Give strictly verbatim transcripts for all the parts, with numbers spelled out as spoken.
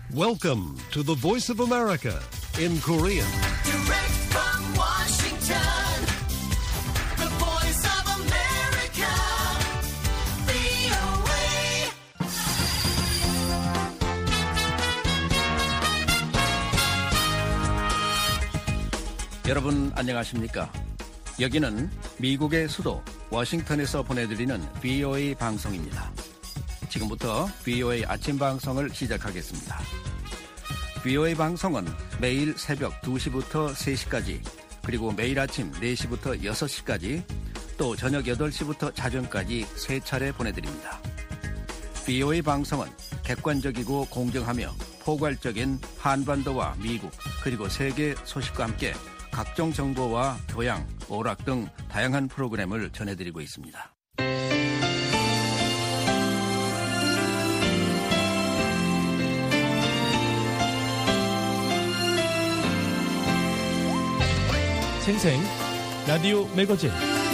Welcome to the Voice of America in Korean. Direct from Washington, the Voice of America, 브이오에이. 여러분 안녕하십니까? 여기는 미국의 수도 워싱턴에서 보내드리는 브이오에이 방송입니다. 지금부터 브이오에이 아침 방송을 시작하겠습니다. 브이오에이 방송은 매일 새벽 두 시부터 세 시까지, 그리고 매일 아침 네 시부터 여섯 시까지, 또 저녁 여덟 시부터 자정까지 세 차례 보내드립니다. 브이오에이 방송은 객관적이고 공정하며 포괄적인 한반도와 미국 그리고 세계 소식과 함께 각종 정보와 교양, 오락 등 다양한 프로그램을 전해드리고 있습니다. 생생 라디오 매거진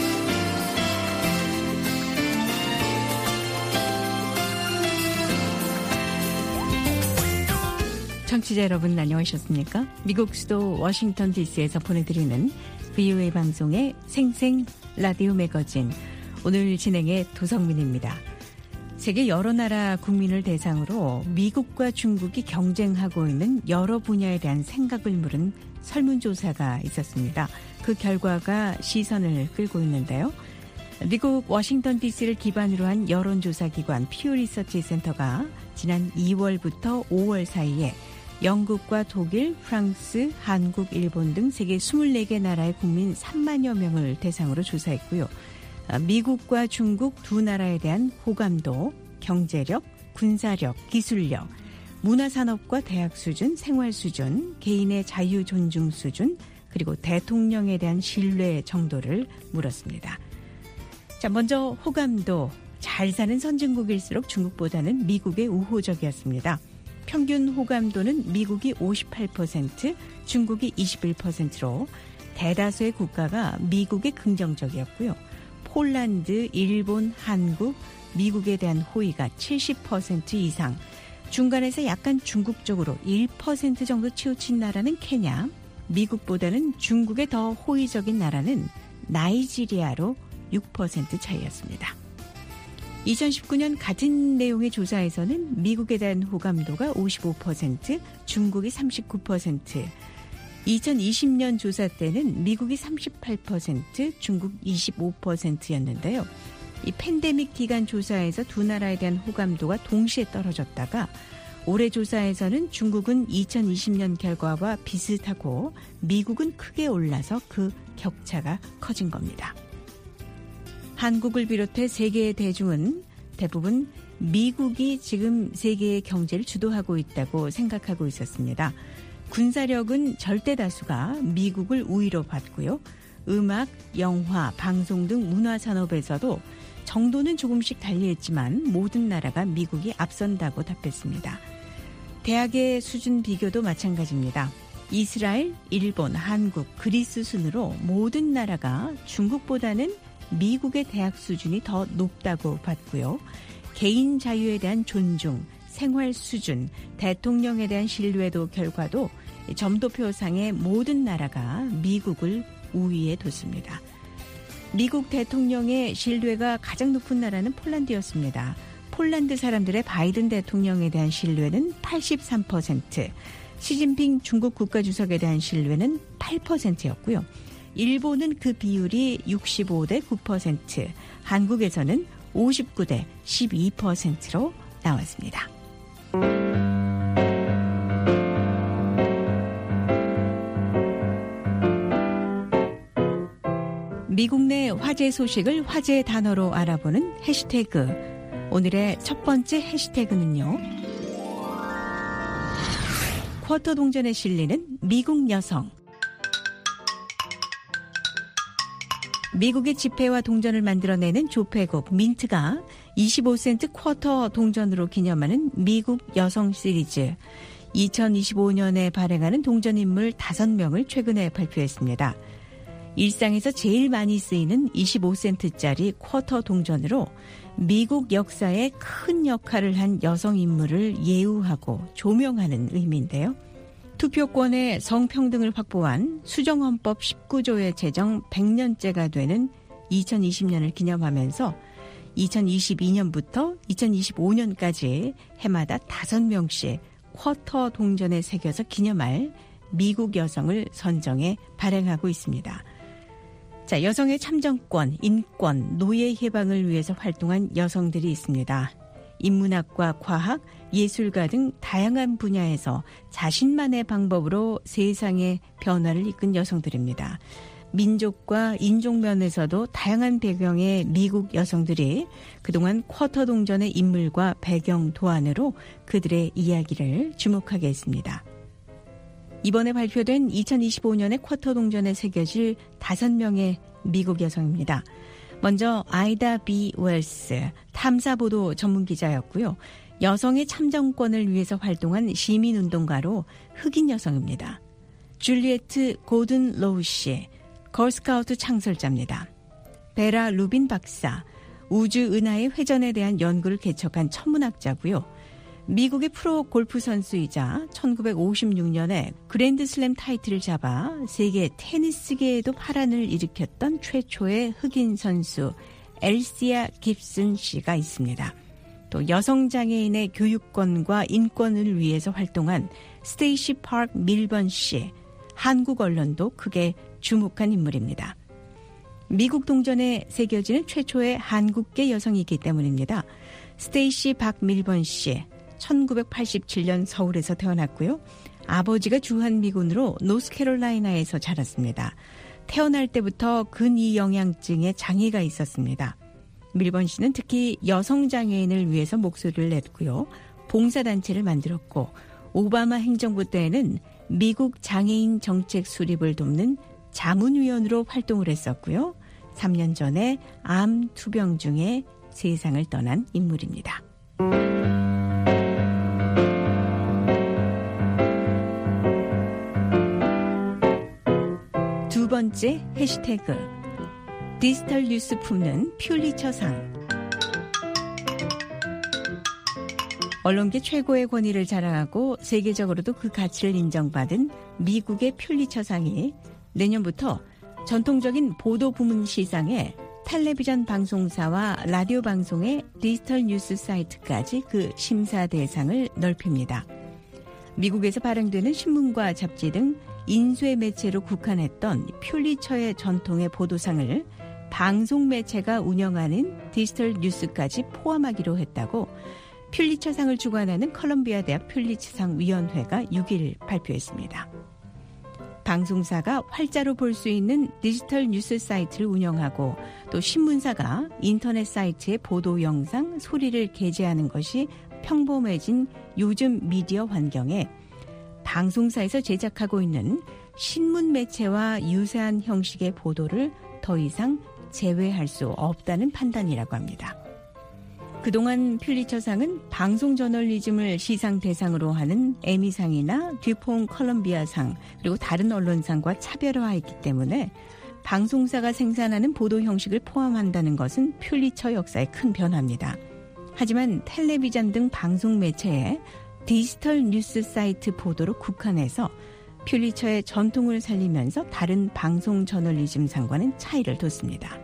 청취자 여러분 안녕하셨습니까? 미국 수도 워싱턴 디씨에서 보내드리는 브이오에이 방송의 생생 라디오 매거진, 오늘 진행의 도성민입니다. 세계 여러 나라 국민을 대상으로 미국과 중국이 경쟁하고 있는 여러 분야에 대한 생각을 물은 설문조사가 있었습니다. 그 결과가 시선을 끌고 있는데요. 미국 워싱턴 디씨를 기반으로 한 여론조사기관 퓨 리서치 센터가 지난 이월부터 오월 사이에 영국과 독일, 프랑스, 한국, 일본 등 세계 스물네 개 나라의 국민 삼만여 명을 대상으로 조사했고요. 미국과 중국 두 나라에 대한 호감도, 경제력, 군사력, 기술력, 문화산업과 대학 수준, 생활 수준, 개인의 자유 존중 수준, 그리고 대통령에 대한 신뢰 정도를 물었습니다. 자, 먼저 호감도. 잘 사는 선진국일수록 중국보다는 미국에 우호적이었습니다. 평균 호감도는 미국이 오십팔 퍼센트, 중국이 이십일 퍼센트로 대다수의 국가가 미국에 긍정적이었고요. 폴란드, 일본, 한국, 미국에 대한 호의가 칠십 퍼센트 이상, 중간에서 약간 중국 쪽으로 일 퍼센트 정도 치우친 나라는 케냐, 미국보다는 중국에 더 호의적인 나라는 나이지리아로 육 퍼센트 차이였습니다. 이천십구 년 같은 내용의 조사에서는 미국에 대한 호감도가 오십오 퍼센트, 중국이 삼십구 퍼센트, 이천이십 년 조사 때는 미국이 삼십팔 퍼센트, 중국 이십오 퍼센트였는데요. 이 팬데믹 기간 조사에서 두 나라에 대한 호감도가 동시에 떨어졌다가 올해 조사에서는 중국은 이천이십 년 결과와 비슷하고 미국은 크게 올라서 그 격차가 커진 겁니다. 한국을 비롯해 세계의 대중은 대부분 미국이 지금 세계의 경제를 주도하고 있다고 생각하고 있었습니다. 군사력은 절대 다수가 미국을 우위로 봤고요. 음악, 영화, 방송 등 문화산업에서도 정도는 조금씩 달리했지만 모든 나라가 미국이 앞선다고 답했습니다. 대학의 수준 비교도 마찬가지입니다. 이스라엘, 일본, 한국, 그리스 순으로 모든 나라가 중국보다는 미국의 대학 수준이 더 높다고 봤고요. 개인 자유에 대한 존중, 생활 수준, 대통령에 대한 신뢰도 결과도 점도표상의 모든 나라가 미국을 우위에 뒀습니다. 미국 대통령의 신뢰가 가장 높은 나라는 폴란드였습니다. 폴란드 사람들의 바이든 대통령에 대한 신뢰는 팔십삼 퍼센트, 시진핑 중국 국가주석에 대한 신뢰는 팔 퍼센트였고요. 일본은 그 비율이 육십오 대 구 퍼센트, 한국에서는 오십구 대 십이 퍼센트로 나왔습니다. 미국 내 화제 소식을 화제 단어로 알아보는 해시태그. 오늘의 첫 번째 해시태그는요. 쿼터 동전에 실리는 미국 여성. 미국의 지폐와 동전을 만들어내는 조폐국 민트가 이십오 센트 쿼터 동전으로 기념하는 미국 여성 시리즈. 이천이십오 년에 발행하는 동전인물 다섯 명을 최근에 발표했습니다. 일상에서 제일 많이 쓰이는 이십오 센트짜리 쿼터 동전으로 미국 역사에 큰 역할을 한 여성 인물을 예우하고 조명하는 의미인데요. 투표권의 성평등을 확보한 수정헌법 십구 조의 제정 백 년째가 되는 이천이십 년을 기념하면서 이천이십이 년부터 이천이십오 년까지 해마다 다섯 명씩 쿼터 동전에 새겨서 기념할 미국 여성을 선정해 발행하고 있습니다. 자, 여성의 참정권, 인권, 노예 해방을 위해서 활동한 여성들이 있습니다. 인문학과 과학, 예술가 등 다양한 분야에서 자신만의 방법으로 세상의 변화를 이끈 여성들입니다. 민족과 인종 면에서도 다양한 배경의 미국 여성들이 그동안 쿼터 동전의 인물과 배경 도안으로 그들의 이야기를 주목하게 했습니다. 이번에 발표된 이천이십오 년의 쿼터 동전에 새겨질 다섯 명의 미국 여성입니다. 먼저 아이다 비 웰스, 탐사보도 전문기자였고요. 여성의 참정권을 위해서 활동한 시민운동가로 흑인 여성입니다. 줄리에트 고든 로우 씨, 걸스카우트 창설자입니다. 베라 루빈 박사, 우주 은하의 회전에 대한 연구를 개척한 천문학자고요. 미국의 프로 골프 선수이자 천구백오십육 년에 그랜드슬램 타이틀을 잡아 세계 테니스계에도 파란을 일으켰던 최초의 흑인 선수 엘시아 깁슨 씨가 있습니다. 또 여성장애인의 교육권과 인권을 위해서 활동한 스테이시 파크 밀번 씨, 한국 언론도 크게 주목한 인물입니다. 미국 동전에 새겨지는 최초의 한국계 여성이기 때문입니다. 스테이시 박 밀번 씨, 천구백팔십칠 년 서울에서 태어났고요. 아버지가 주한미군으로 노스캐롤라이나에서 자랐습니다. 태어날 때부터 근위 영양증에 장애가 있었습니다. 밀번 씨는 특히 여성장애인을 위해서 목소리를 냈고요. 봉사단체를 만들었고 오바마 행정부 때에는 미국 장애인 정책 수립을 돕는 자문위원으로 활동을 했었고요. 삼 년 전에 암 투병 중에 세상을 떠난 인물입니다. 두 번째 해시태그 디지털 뉴스 품는 퓰리처상. 언론계 최고의 권위를 자랑하고 세계적으로도 그 가치를 인정받은 미국의 퓰리처상이 내년부터 전통적인 보도 부문 시상에 텔레비전 방송사와 라디오 방송의 디지털 뉴스 사이트까지 그 심사 대상을 넓힙니다. 미국에서 발행되는 신문과 잡지 등 인쇄 매체로 국한했던 퓰리처의 전통의 보도상을 방송 매체가 운영하는 디지털 뉴스까지 포함하기로 했다고 퓰리처상을 주관하는 컬럼비아 대학 퓰리처상 위원회가 육 일 발표했습니다. 방송사가 활자로 볼 수 있는 디지털 뉴스 사이트를 운영하고 또 신문사가 인터넷 사이트에 보도 영상, 소리를 게재하는 것이 평범해진 요즘 미디어 환경에 방송사에서 제작하고 있는 신문 매체와 유사한 형식의 보도를 더 이상 제외할 수 없다는 판단이라고 합니다. 그동안 퓰리처상은 방송 저널리즘을 시상 대상으로 하는 에미상이나 듀퐁 컬럼비아상 그리고 다른 언론상과 차별화했기 때문에 방송사가 생산하는 보도 형식을 포함한다는 것은 퓰리처 역사의 큰 변화입니다. 하지만 텔레비전 등 방송 매체에 디지털 뉴스 사이트 보도로 국한해서 퓰리처의 전통을 살리면서 다른 방송 저널리즘상과는 차이를 뒀습니다.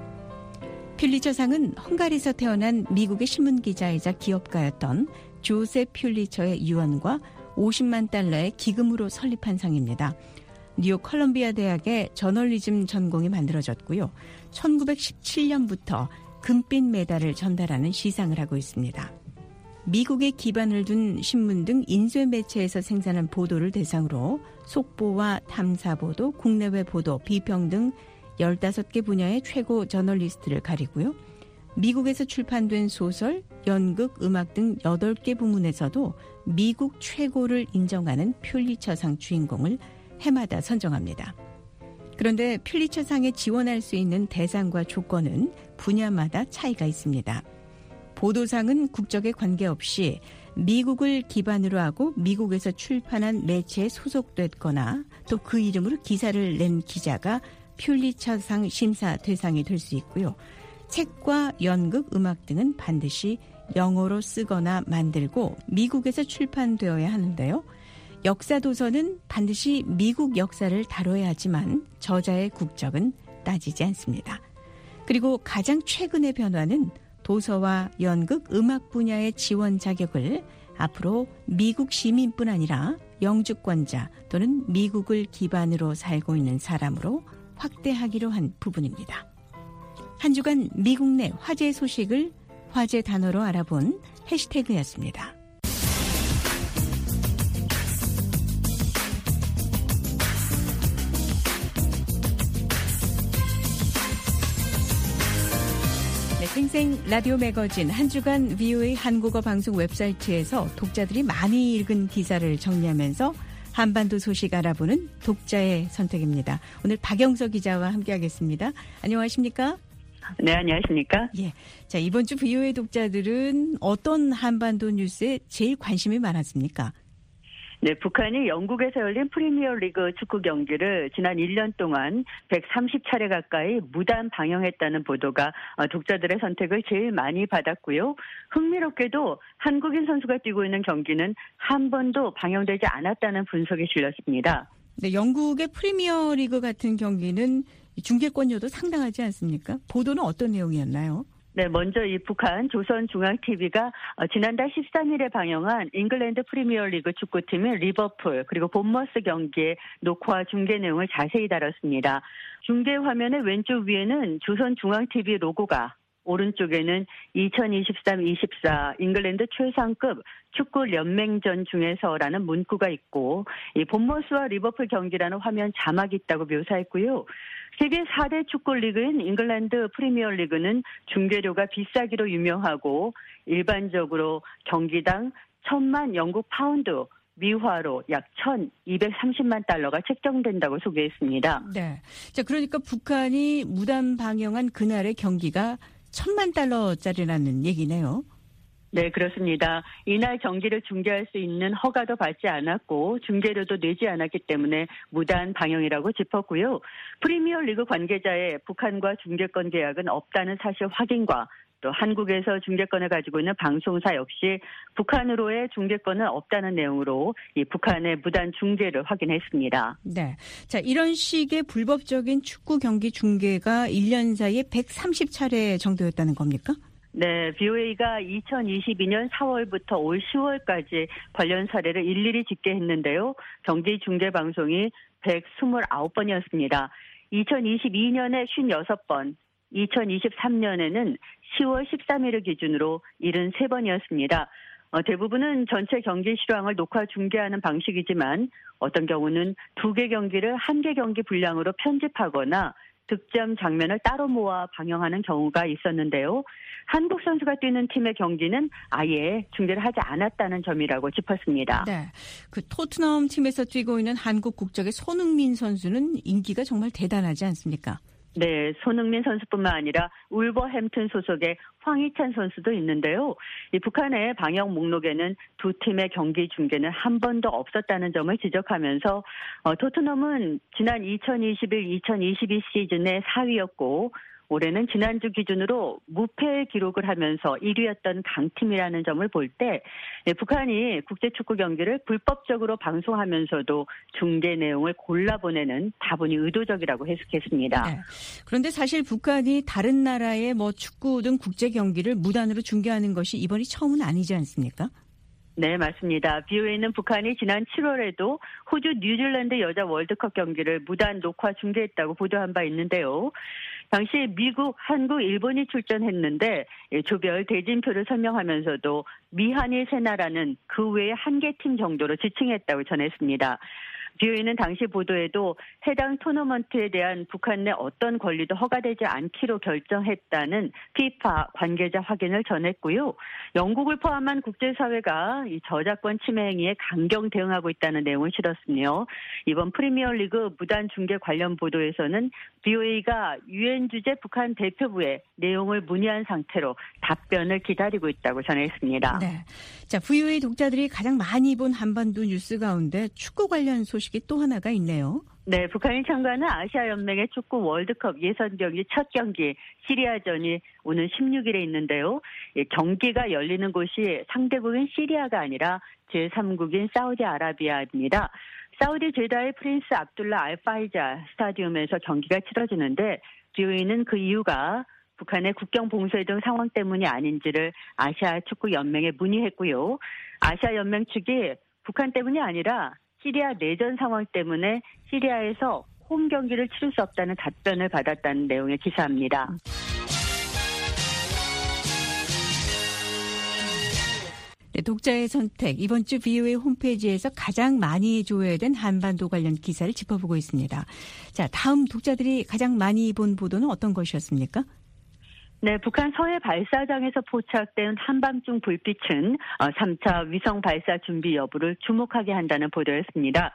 퓰리처상은 헝가리에서 태어난 미국의 신문기자이자 기업가였던 조셉 퓰리처의 유언과 오십만 달러의 기금으로 설립한 상입니다. 뉴욕 컬럼비아 대학의 저널리즘 전공이 만들어졌고요. 천구백십칠 년부터 금빛 메달을 전달하는 시상을 하고 있습니다. 미국에 기반을 둔 신문 등 인쇄 매체에서 생산한 보도를 대상으로 속보와 탐사보도, 국내외 보도, 비평 등 열다섯 개 분야의 최고 저널리스트를 가리고요. 미국에서 출판된 소설, 연극, 음악 등 여덟 개 부문에서도 미국 최고를 인정하는 퓰리처상 주인공을 해마다 선정합니다. 그런데 퓰리처상에 지원할 수 있는 대상과 조건은 분야마다 차이가 있습니다. 보도상은 국적에 관계없이 미국을 기반으로 하고 미국에서 출판한 매체에 소속됐거나 또 그 이름으로 기사를 낸 기자가 퓰리처상 심사 대상이 될 수 있고요. 책과 연극, 음악 등은 반드시 영어로 쓰거나 만들고 미국에서 출판되어야 하는데요. 역사 도서는 반드시 미국 역사를 다뤄야 하지만 저자의 국적은 따지지 않습니다. 그리고 가장 최근의 변화는 도서와 연극, 음악 분야의 지원 자격을 앞으로 미국 시민뿐 아니라 영주권자 또는 미국을 기반으로 살고 있는 사람으로 확대하기로 한 부분입니다. 한 주간 미국 내 화제 소식을 화제 단어로 알아본 해시태그였습니다. 네, 생생 라디오 매거진 한 주간 브이오에이 한국어 방송 웹사이트에서 독자들이 많이 읽은 기사를 정리하면서 한반도 소식 알아보는 독자의 선택입니다. 오늘 박영서 기자와 함께하겠습니다. 안녕하십니까? 네, 안녕하십니까? 예. 자, 이번 주 브이오에이 독자들은 어떤 한반도 뉴스에 제일 관심이 많았습니까? 네, 북한이 영국에서 열린 프리미어리그 축구 경기를 지난 일 년 동안 백삼십 차례 가까이 무단 방영했다는 보도가 독자들의 선택을 제일 많이 받았고요. 흥미롭게도 한국인 선수가 뛰고 있는 경기는 한 번도 방영되지 않았다는 분석이 실렸습니다. 네, 영국의 프리미어리그 같은 경기는 중계권료도 상당하지 않습니까? 보도는 어떤 내용이었나요? 네, 먼저 이 북한 조선중앙티비가 지난달 십삼 일에 방영한 잉글랜드 프리미어리그 축구팀인 리버풀 그리고 본머스 경기의 녹화 중계 내용을 자세히 다뤘습니다. 중계 화면의 왼쪽 위에는 조선중앙티비 로고가, 오른쪽에는 이천이십삼 이십사 잉글랜드 최상급 축구 연맹전 중에서라는 문구가 있고 이 본머스와 리버풀 경기라는 화면 자막이 있다고 묘사했고요. 세계 사 대 축구 리그인 잉글랜드 프리미어리그는 중계료가 비싸기로 유명하고 일반적으로 경기당 천만 영국 파운드, 미화로 약 천이백삼십만 달러가 책정된다고 소개했습니다. 네. 자, 그러니까 북한이 무단 방영한 그날의 경기가 천만 달러짜리라는 얘기네요. 네, 그렇습니다. 이날 경기를 중계할 수 있는 허가도 받지 않았고 중계료도 내지 않았기 때문에 무단 방영이라고 짚었고요. 프리미어리그 관계자의 북한과 중계권 계약은 없다는 사실 확인과 또 한국에서 중계권을 가지고 있는 방송사 역시 북한으로의 중계권은 없다는 내용으로 이 북한의 무단 중계를 확인했습니다. 네. 자, 이런 식의 불법적인 축구 경기 중계가 일 년 사이에 백삼십 차례 정도였다는 겁니까? 네, 브이오에이가 이천이십이 년 사월부터 올 시월까지 관련 사례를 일일이 집계했는데요. 경기 중계 방송이 백이십구 번이었습니다. 이천이십이 년에 오십육 번, 이천이십삼 년에는 시월 십삼 일을 기준으로 칠십삼 번이었습니다. 어, 대부분은 전체 경기 실황을 녹화 중계하는 방식이지만 어떤 경우는 두 개 경기를 한 개 경기 분량으로 편집하거나 득점 장면을 따로 모아 방영하는 경우가 있었는데요. 한국 선수가 뛰는 팀의 경기는 아예 중계를 하지 않았다는 점이라고 짚었습니다. 네, 그 토트넘 팀에서 뛰고 있는 한국 국적의 손흥민 선수는 인기가 정말 대단하지 않습니까? 네, 손흥민 선수뿐만 아니라 울버햄튼 소속의 황희찬 선수도 있는데요. 이 북한의 방영 목록에는 두 팀의 경기 중계는 한 번도 없었다는 점을 지적하면서 어, 토트넘은 지난 이천이십일 이천이십이 시즌의 사 위였고 올해는 지난주 기준으로 무패 기록을 하면서 일 위였던 강팀이라는 점을 볼 때 북한이 국제축구 경기를 불법적으로 방송하면서도 중계 내용을 골라보내는 다분히 의도적이라고 해석했습니다. 네. 그런데 사실 북한이 다른 나라의 뭐 축구 등 국제 경기를 무단으로 중계하는 것이 이번이 처음은 아니지 않습니까? 네, 맞습니다. 브이오에이는 북한이 지난 칠월에도 호주 뉴질랜드 여자 월드컵 경기를 무단 녹화 중계했다고 보도한 바 있는데요. 당시 미국, 한국, 일본이 출전했는데 조별 대진표를 설명하면서도 미한일 세 나라는 그 외에 한 개 팀 정도로 지칭했다고 전했습니다. 브이오에이는 당시 보도에도 해당 토너먼트에 대한 북한 내 어떤 권리도 허가되지 않기로 결정했다는 피파 관계자 확인을 전했고요. 영국을 포함한 국제사회가 이 저작권 침해 행위에 강경 대응하고 있다는 내용을 실었으며 이번 프리미어리그 무단 중계 관련 보도에서는 브이오에이가 유엔 주재 북한 대표부에 내용을 문의한 상태로 답변을 기다리고 있다고 전했습니다. 네. 자, 브이오에이 독자들이 가장 많이 본 한반도 뉴스 가운데 축구 관련 소식 소식이 또 하나가 있네요. 네, 북한이 참가하는 아시아연맹의 축구 월드컵 예선 경기 첫 경기 시리아전이 오는 십육 일에 있는데요. 경기가 열리는 곳이 상대국인 시리아가 아니라 제삼국인 사우디아라비아입니다. 사우디 제다의 프린스 압둘라 알파이자 스타디움에서 경기가 치러지는데 비오이는 그 이유가 북한의 국경 봉쇄 등 상황 때문이 아닌지를 아시아 축구 연맹에 문의했고요. 아시아 연맹 측이 북한 때문이 아니라 시리아 내전 상황 때문에 시리아에서 홈 경기를 치를 수 없다는 답변을 받았다는 내용의 기사입니다. 네, 독자의 선택, 이번 주 비오에이 홈페이지에서 가장 많이 조회된 한반도 관련 기사를 짚어보고 있습니다. 자, 다음 독자들이 가장 많이 본 보도는 어떤 것이었습니까? 네, 북한 서해 발사장에서 포착된 한밤중 불빛은 삼 차 위성 발사 준비 여부를 주목하게 한다는 보도였습니다.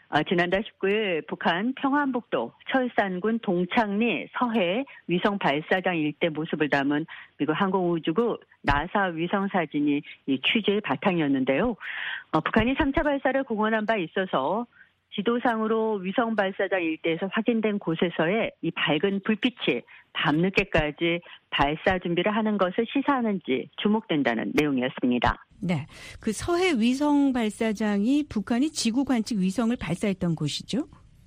지난달 십구 일 북한 평안북도 철산군 동창리 서해 위성 발사장 일대 모습을 담은 미국 항공우주국 나사 위성 사진이 이 취재의 바탕이었는데요. 북한이 삼 차 발사를 공언한 바 있어서 지도상으로 위성 발사장 일대에서 확인된 곳에서의 이 밝은 불빛이 밤늦게까지 발사 준비를 하는 것을 시사하는지 주목된다는 내용이었습니다. 네, 그 서해 위성 발사장이 북한이 지구 관측 위성을 발사했던 곳이죠?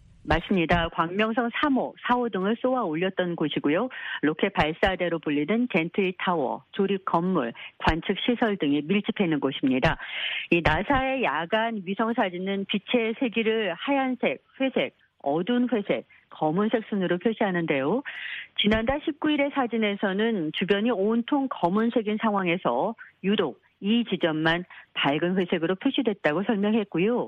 맞습니다. 광명성 삼 호, 사 호 등을 쏘아 올렸던 곳이고요. 로켓 발사대로 불리는 젠트리 타워, 조립 건물, 관측 시설 등이 밀집해 있는 곳입니다. 이 나사의 야간 위성 사진은 빛의 세기를 하얀색, 회색, 어두운 회색, 검은색 순으로 표시하는데요. 지난달 십구 일의 사진에서는 주변이 온통 검은색인 상황에서 유독 이 지점만 밝은 회색으로 표시됐다고 설명했고요.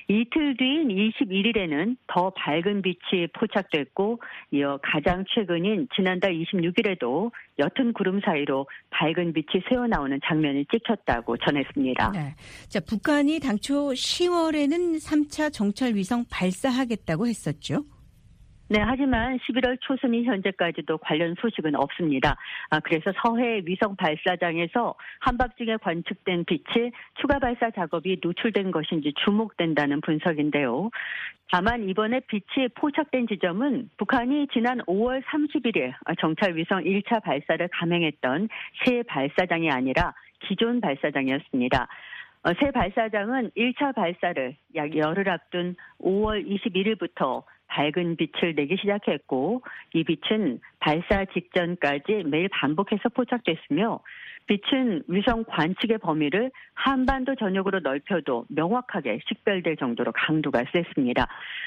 이틀 뒤인 이십일 일에는 더 밝은 빛이 포착됐고 이어 가장 최근인 지난달 이십육 일에도 옅은 구름 사이로 밝은 빛이 새어나오는 장면이 찍혔다고 전했습니다. 네. 자, 북한이 당초 시월에는 삼 차 정찰 위성 발사하겠다고 했었죠. 네, 하지만 십일월 초순인 현재까지도 관련 소식은 없습니다. 아, 그래서 서해 위성 발사장에서 한밤중에 관측된 빛이 추가 발사 작업이 노출된 것인지 주목된다는 분석인데요. 다만 이번에 빛이 포착된 지점은 북한이 지난 오월 삼십일에 정찰 위성 일 차 발사를 감행했던 새 발사장이 아니라 기존 발사장이었습니다. 새 발사장은 일 차 발사를 약 열흘 앞둔 오월 이십일일부터 밝은 빛을 내기 시작했고 이 빛은 발사 직전까지 매일 반복해서 포착됐으며 빛은 위성 관측의 범위를 한반도 전역으로 넓혀도 명확하게 식별될 정도로 강도가 셌습니다.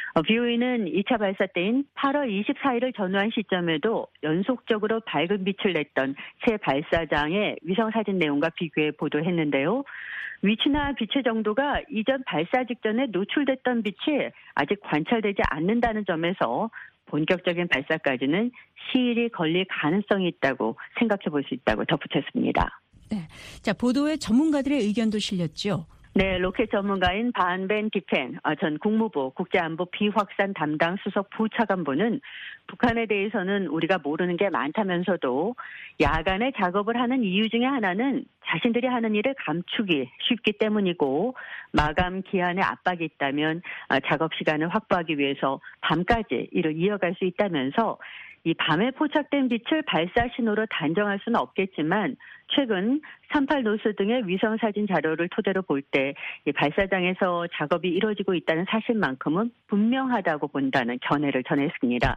비오이는 이 차 발사 때인 팔월 이십사일을 전후한 시점에도 연속적으로 밝은 빛을 냈던 새 발사장의 위성사진 내용과 비교해 보도했는데요. 위치나 빛의 정도가 이전 발사 직전에 노출됐던 빛이 아직 관찰되지 않는다는 점에서 본격적인 발사까지는 시일이 걸릴 가능성이 있다고 생각해 볼 수 있다고 덧붙였습니다. 네, 자, 보도에 전문가들의 의견도 실렸죠. 네, 로켓 전문가인 반벤 디펜 전 국무부 국제안보 비확산 담당 수석 부차관보는 북한에 대해서는 우리가 모르는 게 많다면서도 야간에 작업을 하는 이유 중에 하나는 자신들이 하는 일을 감추기 쉽기 때문이고 마감 기한에 압박이 있다면 작업 시간을 확보하기 위해서 밤까지 이를 이어갈 수 있다면서 이 밤에 포착된 빛을 발사 신호로 단정할 수는 없겠지만 최근 삼십팔 노스 등의 위성사진 자료를 토대로 볼 때 이 발사장에서 작업이 이루어지고 있다는 사실만큼은 분명하다고 본다는 견해를 전했습니다.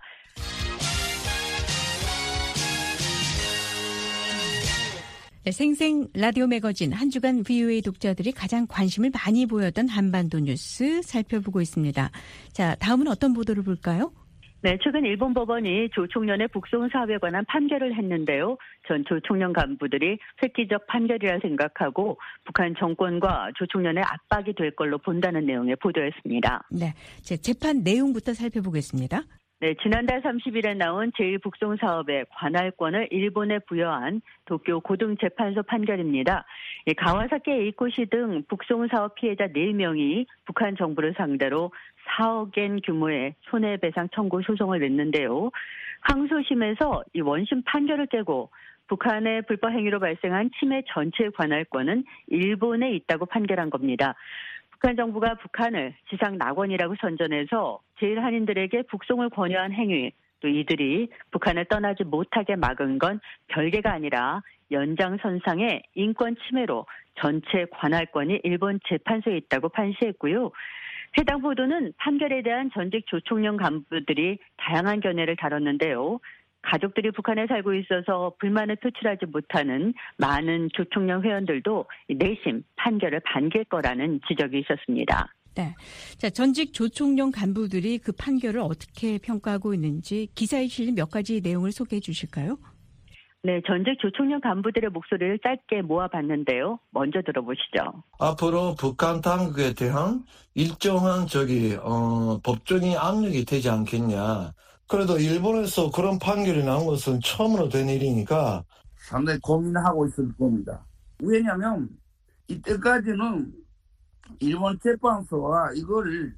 네, 생생 라디오 매거진 한 주간 비오에이 독자들이 가장 관심을 많이 보였던 한반도 뉴스 살펴보고 있습니다. 자, 다음은 어떤 보도를 볼까요? 네, 최근 일본 법원이 조 총련의 북송 사업에 관한 판결을 했는데요. 전 조 총련 간부들이 획기적 판결이라 생각하고 북한 정권과 조 총련의 압박이 될 걸로 본다는 내용의 보도였습니다. 네, 제 재판 내용부터 살펴보겠습니다. 네, 지난달 삼십일에 나온 제일 북송 사업의 관할권을 일본에 부여한 도쿄 고등재판소 판결입니다. 가와사키 에이코시 등 북송 사업 피해자 네 명이 북한 정부를 상대로 사억엔 규모의 손해배상 청구 소송을 냈는데요. 항소심에서 이 원심 판결을 깨고 북한의 불법 행위로 발생한 침해 전체 관할권은 일본에 있다고 판결한 겁니다. 북한 정부가 북한을 지상 낙원이라고 선전해서 제일 한인들에게 북송을 권유한 행위, 또 이들이 북한을 떠나지 못하게 막은 건 별개가 아니라 연장선상의 인권 침해로 전체 관할권이 일본 재판소에 있다고 판시했고요. 해당 보도는 판결에 대한 전직 조총련 간부들이 다양한 견해를 다뤘는데요. 가족들이 북한에 살고 있어서 불만을 표출하지 못하는 많은 조총련 회원들도 내심 판결을 반길 거라는 지적이 있었습니다. 네. 자, 전직 조총련 간부들이 그 판결을 어떻게 평가하고 있는지 기사에 실린 몇 가지 내용을 소개해 주실까요? 네, 전직 조총련 간부들의 목소리를 짧게 모아봤는데요. 먼저 들어보시죠. 앞으로 북한 당국에 대한 일정한 저기 어, 법적인 압력이 되지 않겠냐. 그래도 일본에서 그런 판결이 나온 것은 처음으로 된 일이니까 상당히 고민하고 있을 겁니다. 왜냐하면 이때까지는 일본 재판소가 이거를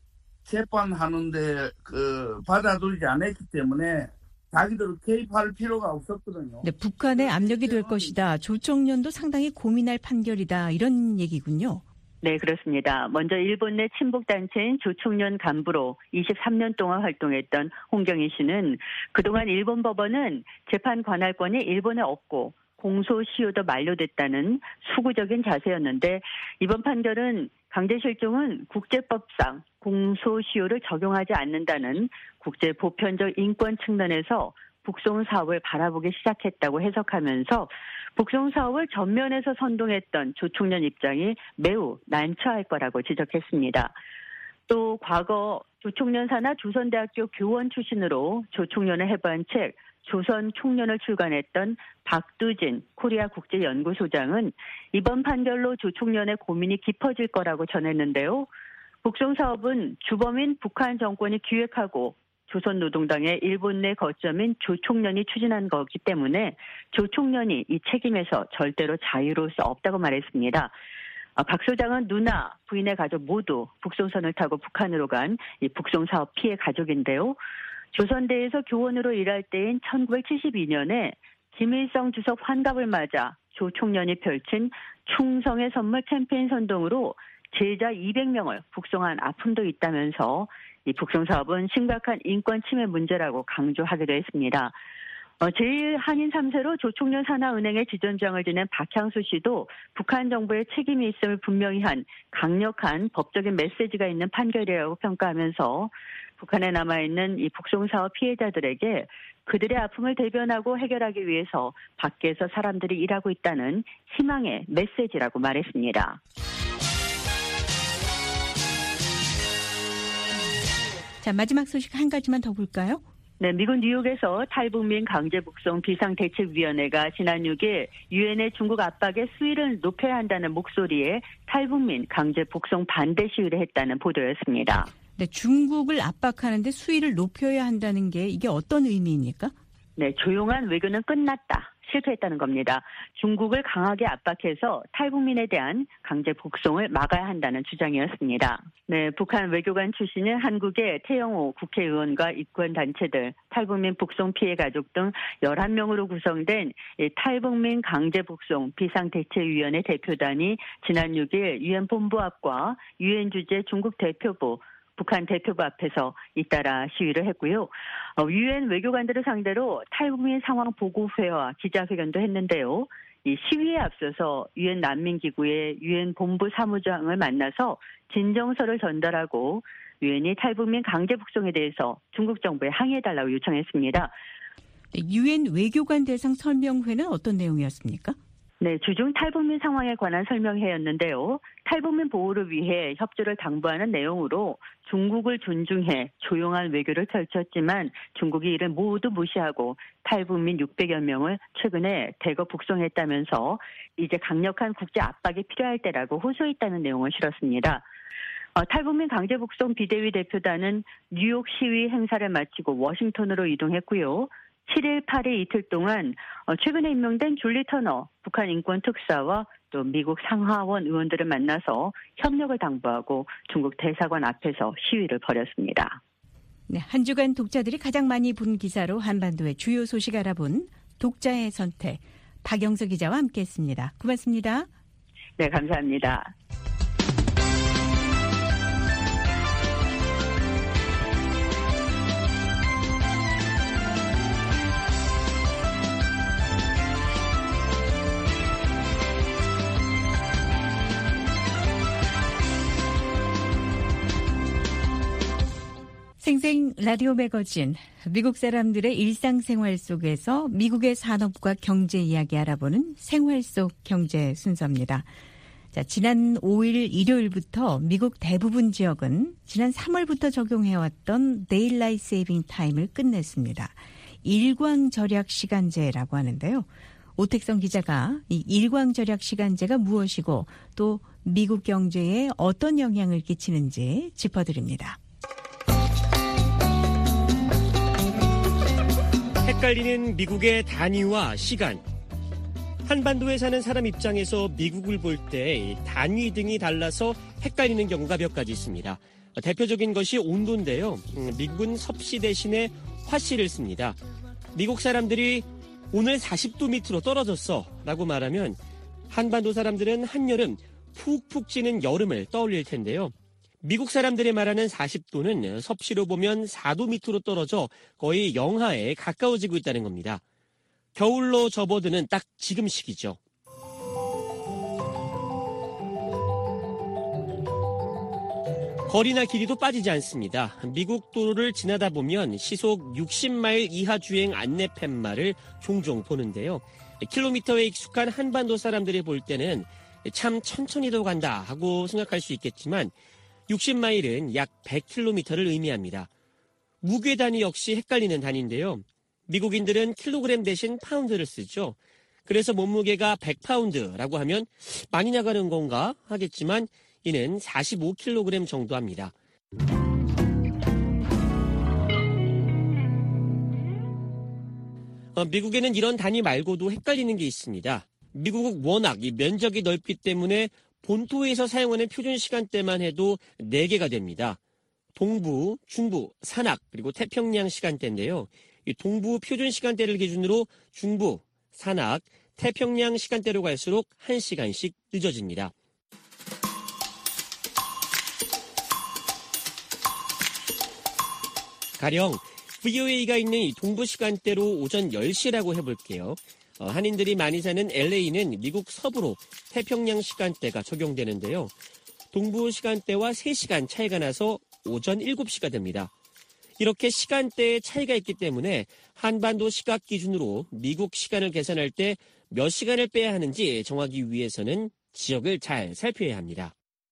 재판하는데 그 받아들이지 않았기 때문에 자기들을 개입할 필요가 없었거든요. 네, 북한의 압력이 될 것이다. 조총련도 상당히 고민할 판결이다. 이런 얘기군요. 네, 그렇습니다. 먼저 일본 내 친북단체인 조총련 간부로 이십삼 년 동안 활동했던 홍경희 씨는 그동안 일본 법원은 재판 관할권이 일본에 없고 공소시효도 만료됐다는 수구적인 자세였는데 이번 판결은 강제실종은 국제법상 공소시효를 적용하지 않는다는 국제 보편적 인권 측면에서 북송 사업을 바라보기 시작했다고 해석하면서 북송 사업을 전면에서 선동했던 조총련 입장이 매우 난처할 거라고 지적했습니다. 또 과거 조총련 산하 조선대학교 교원 출신으로 조총련을 해부한 책 조선 총련을 출간했던 박두진 코리아 국제연구소장은 이번 판결로 조총련의 고민이 깊어질 거라고 전했는데요. 북송 사업은 주범인 북한 정권이 기획하고 조선노동당의 일본 내 거점인 조총련이 추진한 거기 때문에 조총련이 이 책임에서 절대로 자유로울 수 없다고 말했습니다. 박 소장은 누나, 부인의 가족 모두 북송선을 타고 북한으로 간 이 북송 사업 피해 가족인데요. 조선대에서 교원으로 일할 때인 천구백칠십이 년에 김일성 주석 환갑을 맞아 조총련이 펼친 충성의 선물 캠페인 선동으로 제자 이백 명을 북송한 아픔도 있다면서 이 북송 사업은 심각한 인권 침해 문제라고 강조하기도 했습니다. 어, 제일 한인 삼 세로 조총련 산하은행의 지점장을 지낸 박향수 씨도 북한 정부의 책임이 있음을 분명히 한 강력한 법적인 메시지가 있는 판결이라고 평가하면서 북한에 남아있는 이 북송 사업 피해자들에게 그들의 아픔을 대변하고 해결하기 위해서 밖에서 사람들이 일하고 있다는 희망의 메시지라고 말했습니다. 자, 마지막 소식 한 가지만 더 볼까요? 네, 미국 뉴욕에서 탈북민 강제 북송 비상대책위원회가 지난 육 일 유엔의 중국 압박에 수위를 높여야 한다는 목소리에 탈북민 강제 북송 반대 시위를 했다는 보도였습니다. 네, 중국을 압박하는데 수위를 높여야 한다는 게 이게 어떤 의미입니까? 네, 조용한 외교는 끝났다. 실패했다는 겁니다. 중국을 강하게 압박해서 탈북민에 대한 강제 북송을 막아야 한다는 주장이었습니다. 네, 북한 외교관 출신인 한국의 태영호 국회의원과 입권단체들, 탈북민 북송 피해 가족 등 열한 명으로 구성된 탈북민 강제 북송 비상대책위원회 대표단이 지난 육 일 유엔 본부 앞과 유엔 주재 중국 대표부, 북한 대표부 앞에서 잇따라 시위를 했고요. 유엔 외교관들을 상대로 탈북민 상황 보고회와 기자회견도 했는데요. 이 시위에 앞서서 유엔 난민기구의 유엔 본부 사무장을 만나서 진정서를 전달하고 유엔이 탈북민 강제 북송에 대해서 중국 정부에 항의해달라고 요청했습니다. 유엔 외교관 대상 설명회는 어떤 내용이었습니까? 네, 주중 탈북민 상황에 관한 설명회였는데요. 탈북민 보호를 위해 협조를 당부하는 내용으로 중국을 존중해 조용한 외교를 펼쳤지만 중국이 이를 모두 무시하고 탈북민 육백여 명을 최근에 대거 북송했다면서 이제 강력한 국제 압박이 필요할 때라고 호소했다는 내용을 실었습니다. 어, 탈북민 강제 북송 비대위 대표단은 뉴욕 시위 행사를 마치고 워싱턴으로 이동했고요. 칠 일, 팔 일 이틀 동안 최근에 임명된 줄리 터너 북한 인권 특사와 또 미국 상하원 의원들을 만나서 협력을 당부하고 중국 대사관 앞에서 시위를 벌였습니다. 네, 한 주간 독자들이 가장 많이 본 기사로 한반도의 주요 소식 알아본 독자의 선택, 박영서 기자와 함께했습니다. 고맙습니다. 네, 감사합니다. 생생 라디오 매거진, 미국 사람들의 일상생활 속에서 미국의 산업과 경제 이야기 알아보는 생활 속 경제 순서입니다. 자, 지난 오일 일요일부터 미국 대부분 지역은 지난 삼월부터 적용해왔던 데일라이트 세이빙 타임을 끝냈습니다. 일광 절약 시간제라고 하는데요. 오택성 기자가 이 일광 절약 시간제가 무엇이고 또 미국 경제에 어떤 영향을 끼치는지 짚어드립니다. 헷갈리는 미국의 단위와 시간. 한반도에 사는 사람 입장에서 미국을 볼 때 단위 등이 달라서 헷갈리는 경우가 몇 가지 있습니다. 대표적인 것이 온도인데요. 미국은 섭씨 대신에 화씨를 씁니다. 미국 사람들이 오늘 사십 도 밑으로 떨어졌어 라고 말하면 한반도 사람들은 한여름 푹푹 찌는 여름을 떠올릴 텐데요. 미국 사람들이 말하는 사십 도는 섭씨로 보면 사 도 밑으로 떨어져 거의 영하에 가까워지고 있다는 겁니다. 겨울로 접어드는 딱 지금 시기죠. 거리나 길이도 빠지지 않습니다. 미국 도로를 지나다 보면 시속 육십 마일 이하 주행 안내 팻말을 종종 보는데요. 킬로미터에 익숙한 한반도 사람들이 볼 때는 참 천천히도 간다 하고 생각할 수 있겠지만 육십 마일은 약 백 킬로미터를 의미합니다. 무게 단위 역시 헷갈리는 단위인데요. 미국인들은 킬로그램 대신 파운드를 쓰죠. 그래서 몸무게가 백 파운드라고 하면 많이 나가는 건가 하겠지만 이는 사십오 킬로그램 정도 합니다. 어, 미국에는 이런 단위 말고도 헷갈리는 게 있습니다. 미국은 워낙 이 면적이 넓기 때문에 본토에서 사용하는 표준 시간대만 해도 네 개가 됩니다. 동부, 중부, 산악, 그리고 태평양 시간대인데요. 이 동부 표준 시간대를 기준으로 중부, 산악, 태평양 시간대로 갈수록 한 시간씩 늦어집니다. 가령 브이오에이가 있는 이 동부 시간대로 오전 열 시라고 해볼게요. 어, 한인들이 많이 사는 엘에이는 미국 서부로 태평양 시간대가 적용되는데요. 동부 시간대와 세 시간 차이가 나서 오전 일곱 시가 됩니다. 이렇게 시간대에 차이가 있기 때문에 한반도 시각 기준으로 미국 시간을 계산할 때 몇 시간을 빼야 하는지 정하기 위해서는 지역을 잘 살펴야 합니다.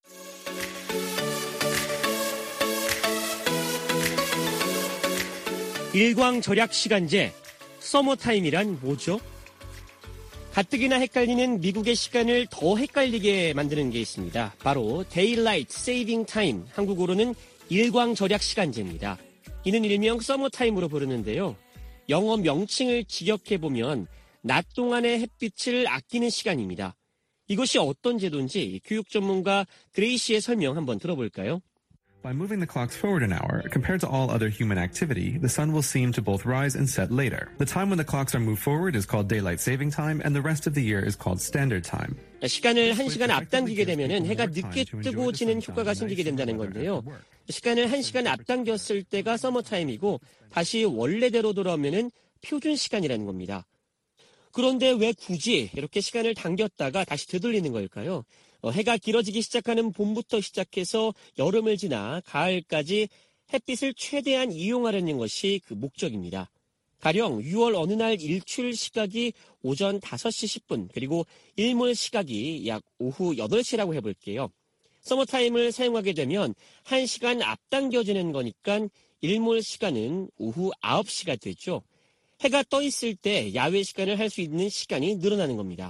일광 절약 시간제, 서머타임이란 뭐죠? 가뜩이나 헷갈리는 미국의 시간을 더 헷갈리게 만드는 게 있습니다. 바로 Daylight Saving Time, 한국어로는 일광 절약 시간제입니다. 이는 일명 서머타임으로 부르는데요. 영어 명칭을 직역해보면 낮 동안의 햇빛을 아끼는 시간입니다. 이것이 어떤 제도인지 교육 전문가 그레이시의 설명 한번 들어볼까요? By moving the clocks forward an hour, compared to all other human activity, the sun will seem to both rise and set later. The time when the clocks are moved forward is called daylight saving time, and the rest of the year is called standard time. 시간을 한 시간 앞당기게 되면 해가 늦게 뜨고 지는 효과가 생기게 된다는 건데요. 시간을 한 시간 앞당겼을 때가 서머타임이고 다시 원래대로 돌아오면 표준 시간이라는 겁니다. 그런데 왜 굳이 이렇게 시간을 당겼다가 다시 되돌리는 걸까요? 어, 해가 길어지기 시작하는 봄부터 시작해서 여름을 지나 가을까지 햇빛을 최대한 이용하려는 것이 그 목적입니다. 가령 유월 어느 날 일출 시각이 오전 다섯 시 십 분 그리고 일몰 시각이 약 오후 여덟 시라고 해볼게요. 서머타임을 사용하게 되면 한 시간 앞당겨지는 거니까 일몰 시간은 오후 아홉 시가 되죠. 해가 떠 있을 때 야외 시간을 할 수 있는 시간이 늘어나는 겁니다.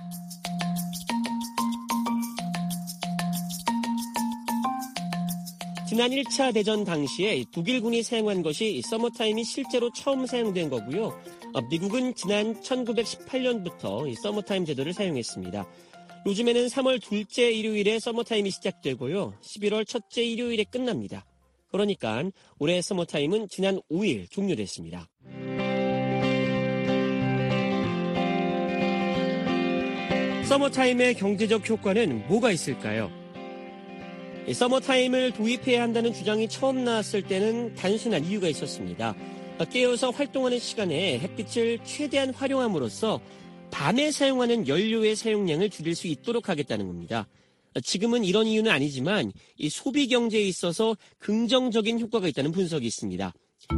지난 일 차 대전 당시에 독일군이 사용한 것이 서머타임이 실제로 처음 사용된 거고요. 미국은 지난 천구백십팔 년부터 이 서머타임 제도를 사용했습니다. 요즘에는 삼월 둘째 일요일에 서머타임이 시작되고요. 십일월 첫째 일요일에 끝납니다. 그러니까 올해 서머타임은 지난 오 일 종료됐습니다. 서머타임의 경제적 효과는 뭐가 있을까요? 서머타임을 도입해야 한다는 주장이 처음 나왔을 때는 단순한 이유가 있었습니다. 깨어서 활동하는 시간에 햇빛을 최대한 활용함으로써 밤에 사용하는 연료의 사용량을 줄일 수 있도록 하겠다는 겁니다. 지금은 이런 이유는 아니지만 이 소비 경제에 있어서 긍정적인 효과가 있다는 분석이 있습니다.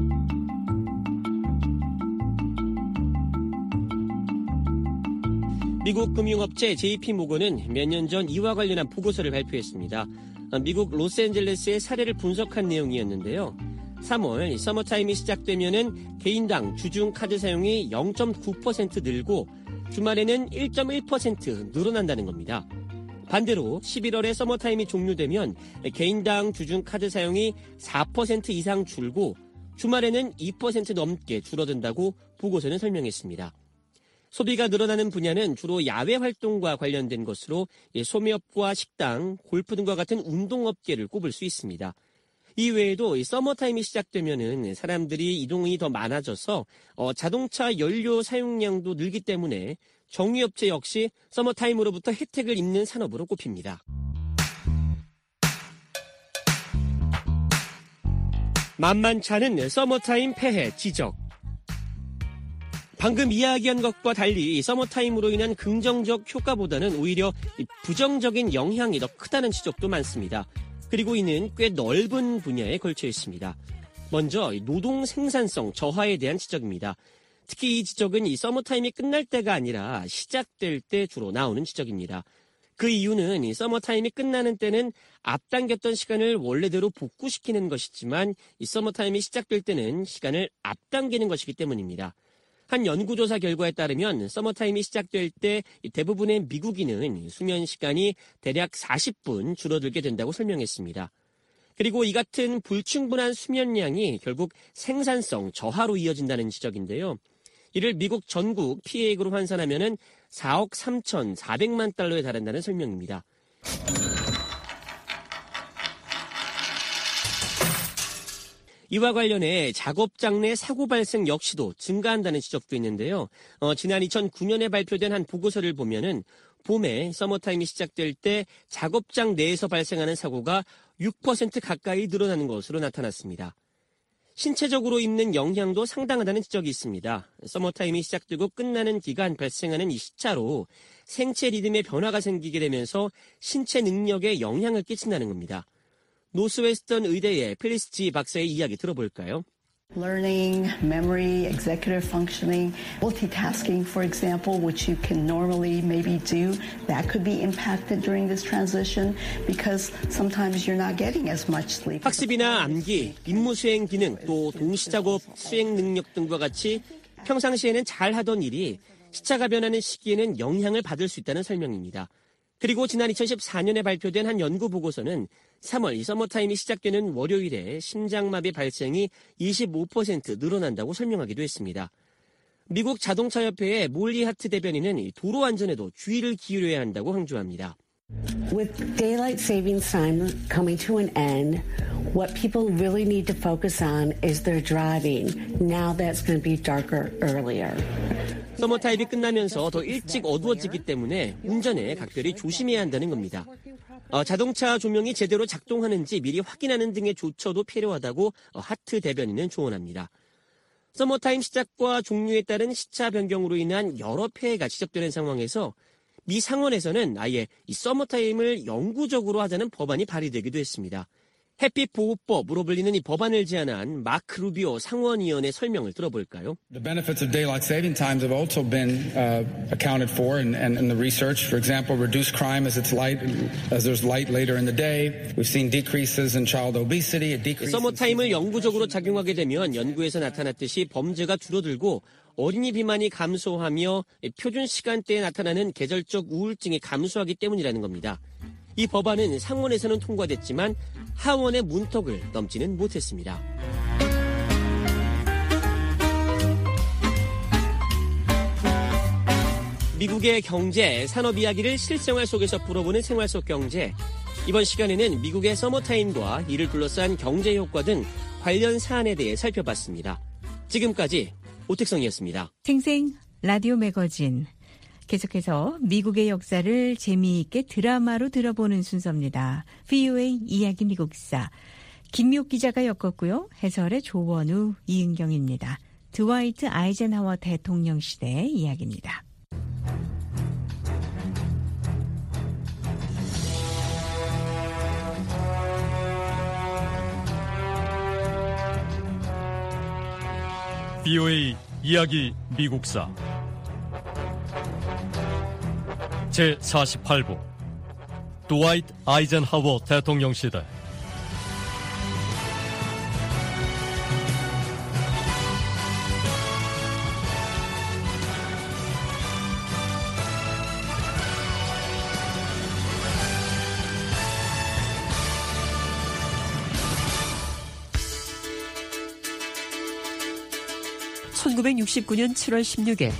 미국 금융업체 제이피모건은 몇 년 전 이와 관련한 보고서를 발표했습니다. 미국 로스앤젤레스의 사례를 분석한 내용이었는데요. 삼월 서머타임이 시작되면은 개인당 주중 카드 사용이 영 점 구 퍼센트 늘고 주말에는 일 점 일 퍼센트 늘어난다는 겁니다. 반대로 십일월에 서머타임이 종료되면 개인당 주중 카드 사용이 사 퍼센트 이상 줄고 주말에는 이 퍼센트 넘게 줄어든다고 보고서는 설명했습니다. 소비가 늘어나는 분야는 주로 야외 활동과 관련된 것으로 소매업과 식당, 골프 등과 같은 운동업계를 꼽을 수 있습니다. 이 외에도 이 서머타임이 시작되면은 사람들이 이동이 더 많아져서 어, 자동차 연료 사용량도 늘기 때문에 정유업체 역시 서머타임으로부터 혜택을 입는 산업으로 꼽힙니다. 만만치 않은 서머타임 폐해 지적. 방금 이야기한 것과 달리 서머타임으로 인한 긍정적 효과보다는 오히려 부정적인 영향이 더 크다는 지적도 많습니다. 그리고 이는 꽤 넓은 분야에 걸쳐 있습니다. 먼저 노동 생산성 저하에 대한 지적입니다. 특히 이 지적은 이 서머타임이 끝날 때가 아니라 시작될 때 주로 나오는 지적입니다. 그 이유는 이 서머타임이 끝나는 때는 앞당겼던 시간을 원래대로 복구시키는 것이지만 이 서머타임이 시작될 때는 시간을 앞당기는 것이기 때문입니다. 한 연구조사 결과에 따르면 서머타임이 시작될 때 대부분의 미국인은 수면 시간이 대략 사십 분 줄어들게 된다고 설명했습니다. 그리고 이 같은 불충분한 수면량이 결국 생산성 저하로 이어진다는 지적인데요. 이를 미국 전국 피해액으로 환산하면 사억 삼천사백만 달러에 달한다는 설명입니다. 이와 관련해 작업장 내 사고 발생 역시도 증가한다는 지적도 있는데요. 어, 지난 이천구 년에 발표된 한 보고서를 보면은 봄에 서머타임이 시작될 때 작업장 내에서 발생하는 사고가 육 퍼센트 가까이 늘어나는 것으로 나타났습니다. 신체적으로 입는 영향도 상당하다는 지적이 있습니다. 서머타임이 시작되고 끝나는 기간 발생하는 이 시차로 생체 리듬의 변화가 생기게 되면서 신체 능력에 영향을 끼친다는 겁니다. 노스웨스턴 의대의 펠리스지 박사의 이야기 들어볼까요? Learning, memory, executive functioning, multitasking, for example, which you can normally maybe do, that could be impacted during this transition because sometimes you're not getting as much sleep. 학습이나 암기, 임무 수행 기능, 또 동시작업 수행 능력 등과 같이 평상시에는 잘하던 일이 시차가 변하는 시기에는 영향을 받을 수 있다는 설명입니다. 그리고 지난 이천십사 년에 발표된 한 연구 보고서는 삼월 이 서머타임이 시작되는 월요일에 심장마비 발생이 이십오 퍼센트 늘어난다고 설명하기도 했습니다. 미국 자동차협회의 몰리 하트 대변인은 도로 안전에도 주의를 기울여야 한다고 강조합니다. With daylight savings time coming to an end, what people really need to focus on is their driving. Now that's going to be darker earlier. 서머타임이 끝나면서 더 일찍 어두워지기 때문에 운전에 각별히 조심해야 한다는 겁니다. 어, 자동차 조명이 제대로 작동하는지 미리 확인하는 등의 조처도 필요하다고 어, 하트 대변인은 조언합니다. 서머타임 시작과 종료에 따른 시차 변경으로 인한 여러 폐해가 지적되는 상황에서 미 상원에서는 아예 이 서머타임을 영구적으로 하자는 법안이 발의되기도 했습니다. 햇빛 보호법으로 불리는 이 법안을 제안한 마크 루비오 상원의원의 설명을 들어볼까요? The benefits of daylight saving times have also been uh, accounted for in, in, in the research. For example, reduced crime as it's light, as there's light later in the day. We've seen decreases in child obesity. A decrease. 서머타임을 영구적으로 작용하게 되면 연구에서 나타났듯이 범죄가 줄어들고 어린이 비만이 감소하며 표준 시간대에 나타나는 계절적 우울증이 감소하기 때문이라는 겁니다. 이 법안은 상원에서는 통과됐지만 하원의 문턱을 넘지는 못했습니다. 미국의 경제, 산업 이야기를 실생활 속에서 풀어보는 생활 속 경제. 이번 시간에는 미국의 서머타임과 이를 둘러싼 경제 효과 등 관련 사안에 대해 살펴봤습니다. 지금까지 오택성이었습니다. 생생 라디오 매거진. 계속해서 미국의 역사를 재미있게 드라마로 들어보는 순서입니다. 브이오에이 이야기 미국사. 김미옥 기자가 엮었고요. 해설의 조원우, 이은경입니다. 드와이트 아이젠하워 대통령 시대의 이야기입니다. 비오에이 이야기 미국사 제사십팔 부 드와이트 아이젠하워 대통령 시대. 천구백육십구 년 칠월 십육일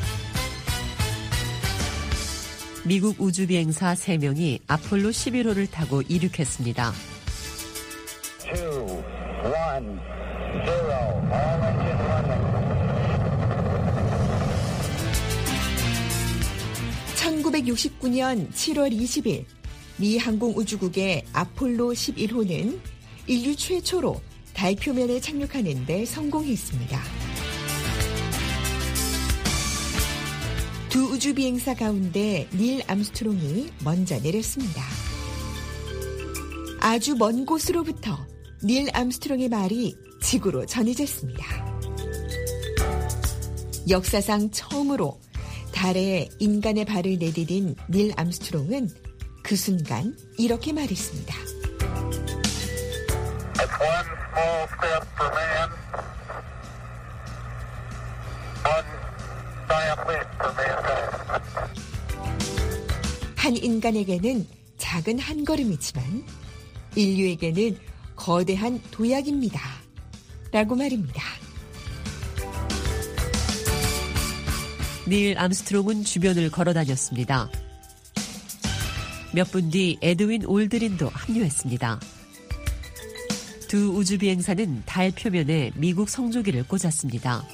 미국 우주비행사 세 명이 아폴로 십일 호를 타고 이륙했습니다. 천구백육십구 년 칠월 이십일 미 항공우주국의 아폴로 십일 호는 인류 최초로 달 표면에 착륙하는 데 성공했습니다. 두 우주비행사 가운데 닐 암스트롱이 먼저 내렸습니다. 아주 먼 곳으로부터 닐 암스트롱의 말이 지구로 전해졌습니다. 역사상 처음으로 달에 인간의 발을 내디딘 닐 암스트롱은 그 순간 이렇게 말했습니다. It's one small step for man, one giant leap for mankind. 한 인간에게는 작은 한 걸음이지만 인류에게는 거대한 도약입니다. 라고 말입니다. 닐 암스트롱은 주변을 걸어다녔습니다. 몇 분 뒤 에드윈 올드린도 합류했습니다. 두 우주비행사는 달 표면에 미국 성조기를 꽂았습니다.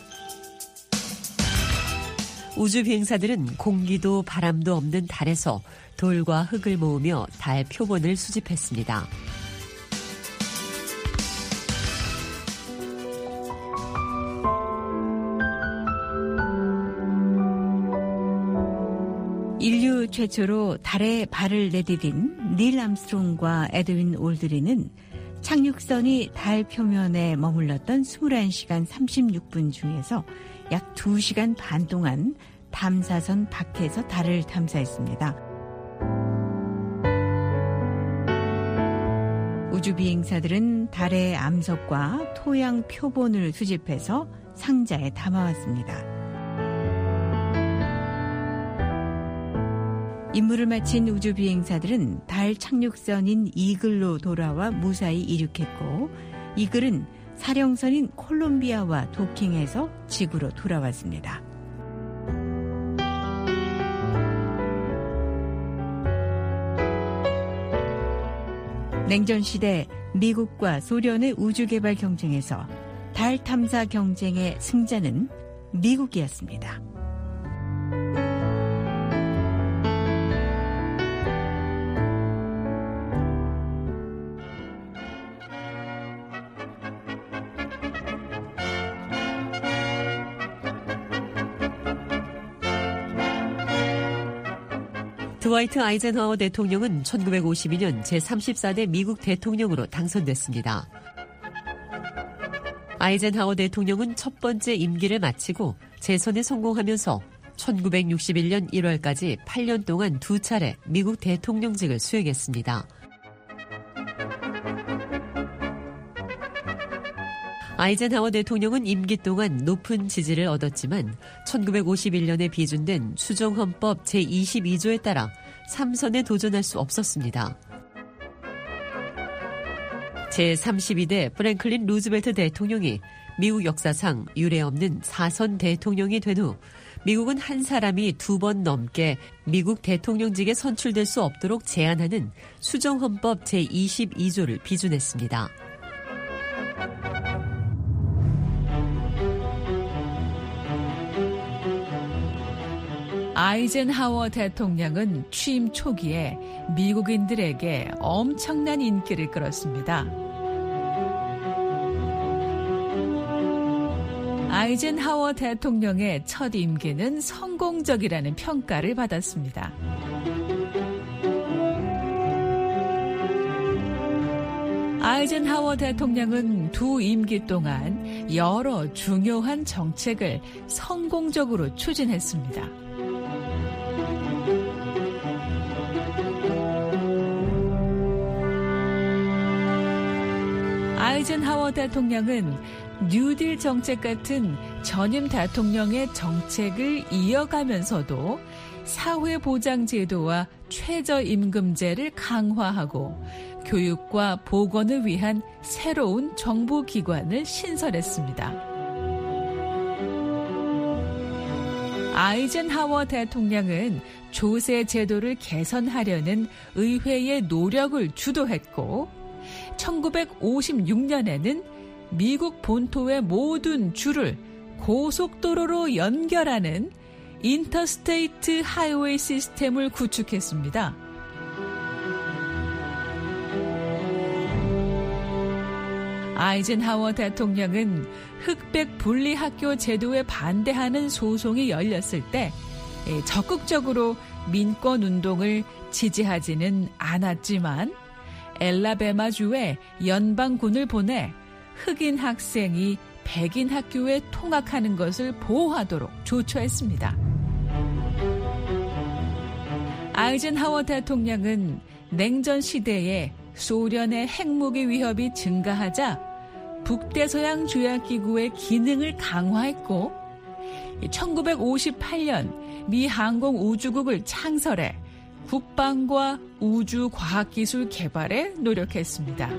우주비행사들은 공기도 바람도 없는 달에서 돌과 흙을 모으며 달 표본을 수집했습니다. 인류 최초로 달에 발을 내디딘 닐 암스트롱과 에드윈 올드린은 착륙선이 달 표면에 머물렀던 이십일 시간 삼십육 분 중에서 약 두 시간 반 동안 탐사선 밖에서 달을 탐사했습니다. 우주비행사들은 달의 암석과 토양 표본을 수집해서 상자에 담아왔습니다. 임무를 마친 우주비행사들은 달 착륙선인 이글로 돌아와 무사히 이륙했고, 이글은 사령선인 콜롬비아와 도킹해서 지구로 돌아왔습니다. 냉전시대 미국과 소련의 우주개발 경쟁에서 달 탐사 경쟁의 승자는 미국이었습니다. 드와이트 아이젠하워 대통령은 천구백오십이 년 제삼십사 대 미국 대통령으로 당선됐습니다. 아이젠하워 대통령은 첫 번째 임기를 마치고 재선에 성공하면서 천구백육십일 년 일월까지 팔 년 동안 두 차례 미국 대통령직을 수행했습니다. 아이젠하워 대통령은 임기 동안 높은 지지를 얻었지만 천구백오십일 년에 비준된 수정헌법 제이십이 조에 따라 삼 선에 도전할 수 없었습니다. 제삼십이 대 프랭클린 루즈벨트 대통령이 미국 역사상 유례없는 사 선 대통령이 된 후 미국은 한 사람이 두 번 넘게 미국 대통령직에 선출될 수 없도록 제한하는 수정헌법 제이십이 조를 비준했습니다. 아이젠하워 대통령은 취임 초기에 미국인들에게 엄청난 인기를 끌었습니다. 아이젠하워 대통령의 첫 임기는 성공적이라는 평가를 받았습니다. 아이젠하워 대통령은 두 임기 동안 여러 중요한 정책을 성공적으로 추진했습니다. 아이젠하워 대통령은 뉴딜 정책 같은 전임 대통령의 정책을 이어가면서도 사회보장제도와 최저임금제를 강화하고 교육과 보건을 위한 새로운 정부기관을 신설했습니다. 아이젠하워 대통령은 조세 제도를 개선하려는 의회의 노력을 주도했고 천구백오십육 년에는 미국 본토의 모든 주를 고속도로로 연결하는 인터스테이트 하이웨이 시스템을 구축했습니다. 아이젠하워 대통령은 흑백 분리학교 제도에 반대하는 소송이 열렸을 때 적극적으로 민권운동을 지지하지는 않았지만 엘라베마주에 연방군을 보내 흑인 학생이 백인 학교에 통학하는 것을 보호하도록 조처했습니다. 아이젠하워 대통령은 냉전 시대에 소련의 핵무기 위협이 증가하자 북대서양 조약기구의 기능을 강화했고 천구백오십팔 년 미 항공우주국을 창설해 국방과 우주과학기술 개발에 노력했습니다.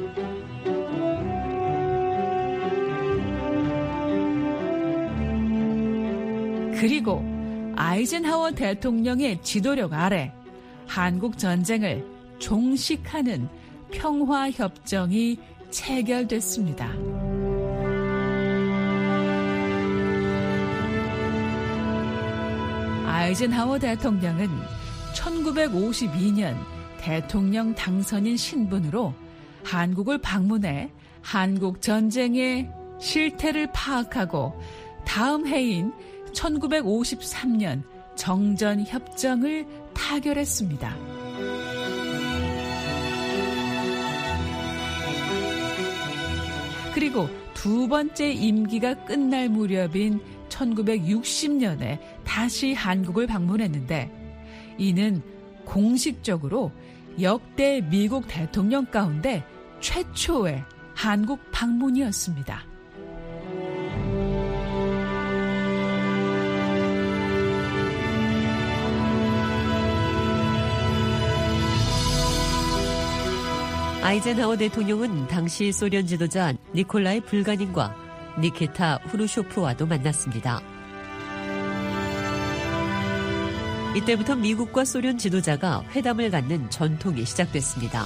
그리고 아이젠하워 대통령의 지도력 아래 한국 전쟁을 종식하는 평화협정이 체결됐습니다. 아이젠하워 대통령은 천구백오십이 년 대통령 당선인 신분으로 한국을 방문해 한국 전쟁의 실태를 파악하고 다음 해인 천구백오십삼 년 정전협정을 타결했습니다. 그리고 두 번째 임기가 끝날 무렵인 천구백육십 년에 다시 한국을 방문했는데 이는 공식적으로 역대 미국 대통령 가운데 최초의 한국 방문이었습니다. 아이젠하워 대통령은 당시 소련 지도자 니콜라이 불가닌과 니키타 후르쇼프와도 만났습니다. 이때부터 미국과 소련 지도자가 회담을 갖는 전통이 시작됐습니다.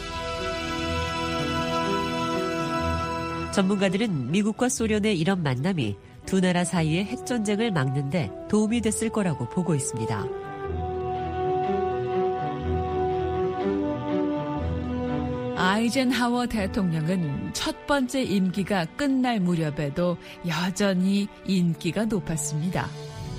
전문가들은 미국과 소련의 이런 만남이 두 나라 사이의 핵전쟁을 막는 데 도움이 됐을 거라고 보고 있습니다. 아이젠하워 대통령은 첫 번째 임기가 끝날 무렵에도 여전히 인기가 높았습니다.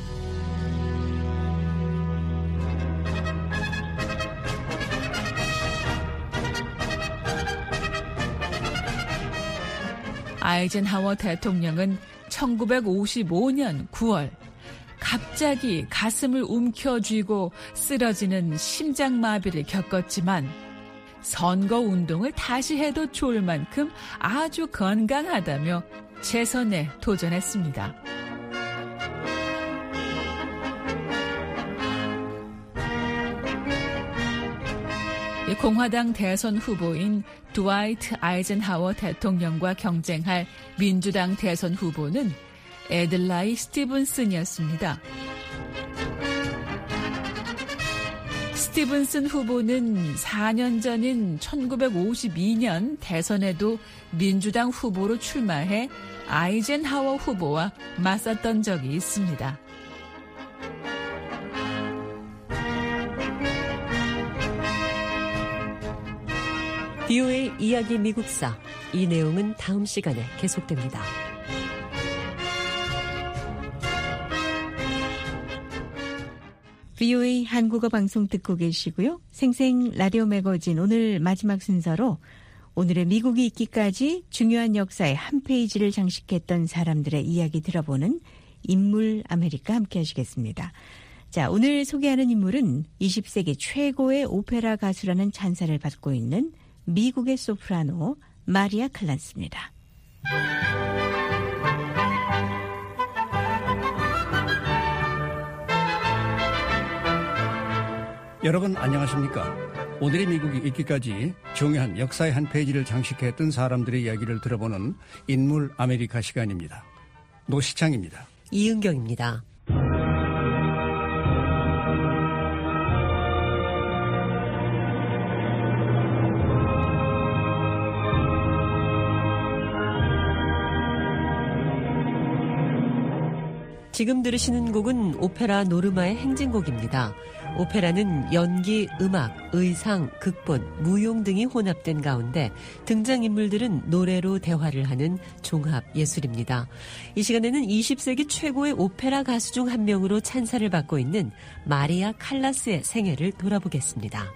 아이젠하워 대통령은 천구백오십오 년 구월 갑자기 가슴을 움켜쥐고 쓰러지는 심장마비를 겪었지만 선거운동을 다시 해도 좋을 만큼 아주 건강하다며 재선에 도전했습니다. 공화당 대선 후보인 드와이트 아이젠하워 대통령과 경쟁할 민주당 대선 후보는 애들라이 스티븐슨이었습니다. 스티븐슨 후보는 사 년 전인 천구백오십이 년 대선에도 민주당 후보로 출마해 아이젠하워 후보와 맞섰던 적이 있습니다. 비오에이 이야기 미국사, 이 내용은 다음 시간에 계속됩니다. 비오에이 한국어 방송 듣고 계시고요. 생생 라디오 매거진 오늘 마지막 순서로 오늘의 미국이 있기까지 중요한 역사의 한 페이지를 장식했던 사람들의 이야기 들어보는 인물 아메리카 함께 하시겠습니다. 자, 오늘 소개하는 인물은 이십 세기 최고의 오페라 가수라는 찬사를 받고 있는 미국의 소프라노 마리아 칼라스입니다. 여러분 안녕하십니까? 오늘의 미국이 있기까지 중요한 역사의 한 페이지를 장식했던 사람들의 이야기를 들어보는 인물 아메리카 시간입니다. 노시창입니다. 이은경입니다. 지금 들으시는 곡은 오페라 노르마의 행진곡입니다. 오페라는 연기, 음악, 의상, 극본, 무용 등이 혼합된 가운데 등장인물들은 노래로 대화를 하는 종합 예술입니다. 이 시간에는 이십 세기 최고의 오페라 가수 중 한 명으로 찬사를 받고 있는 마리아 칼라스의 생애를 돌아보겠습니다.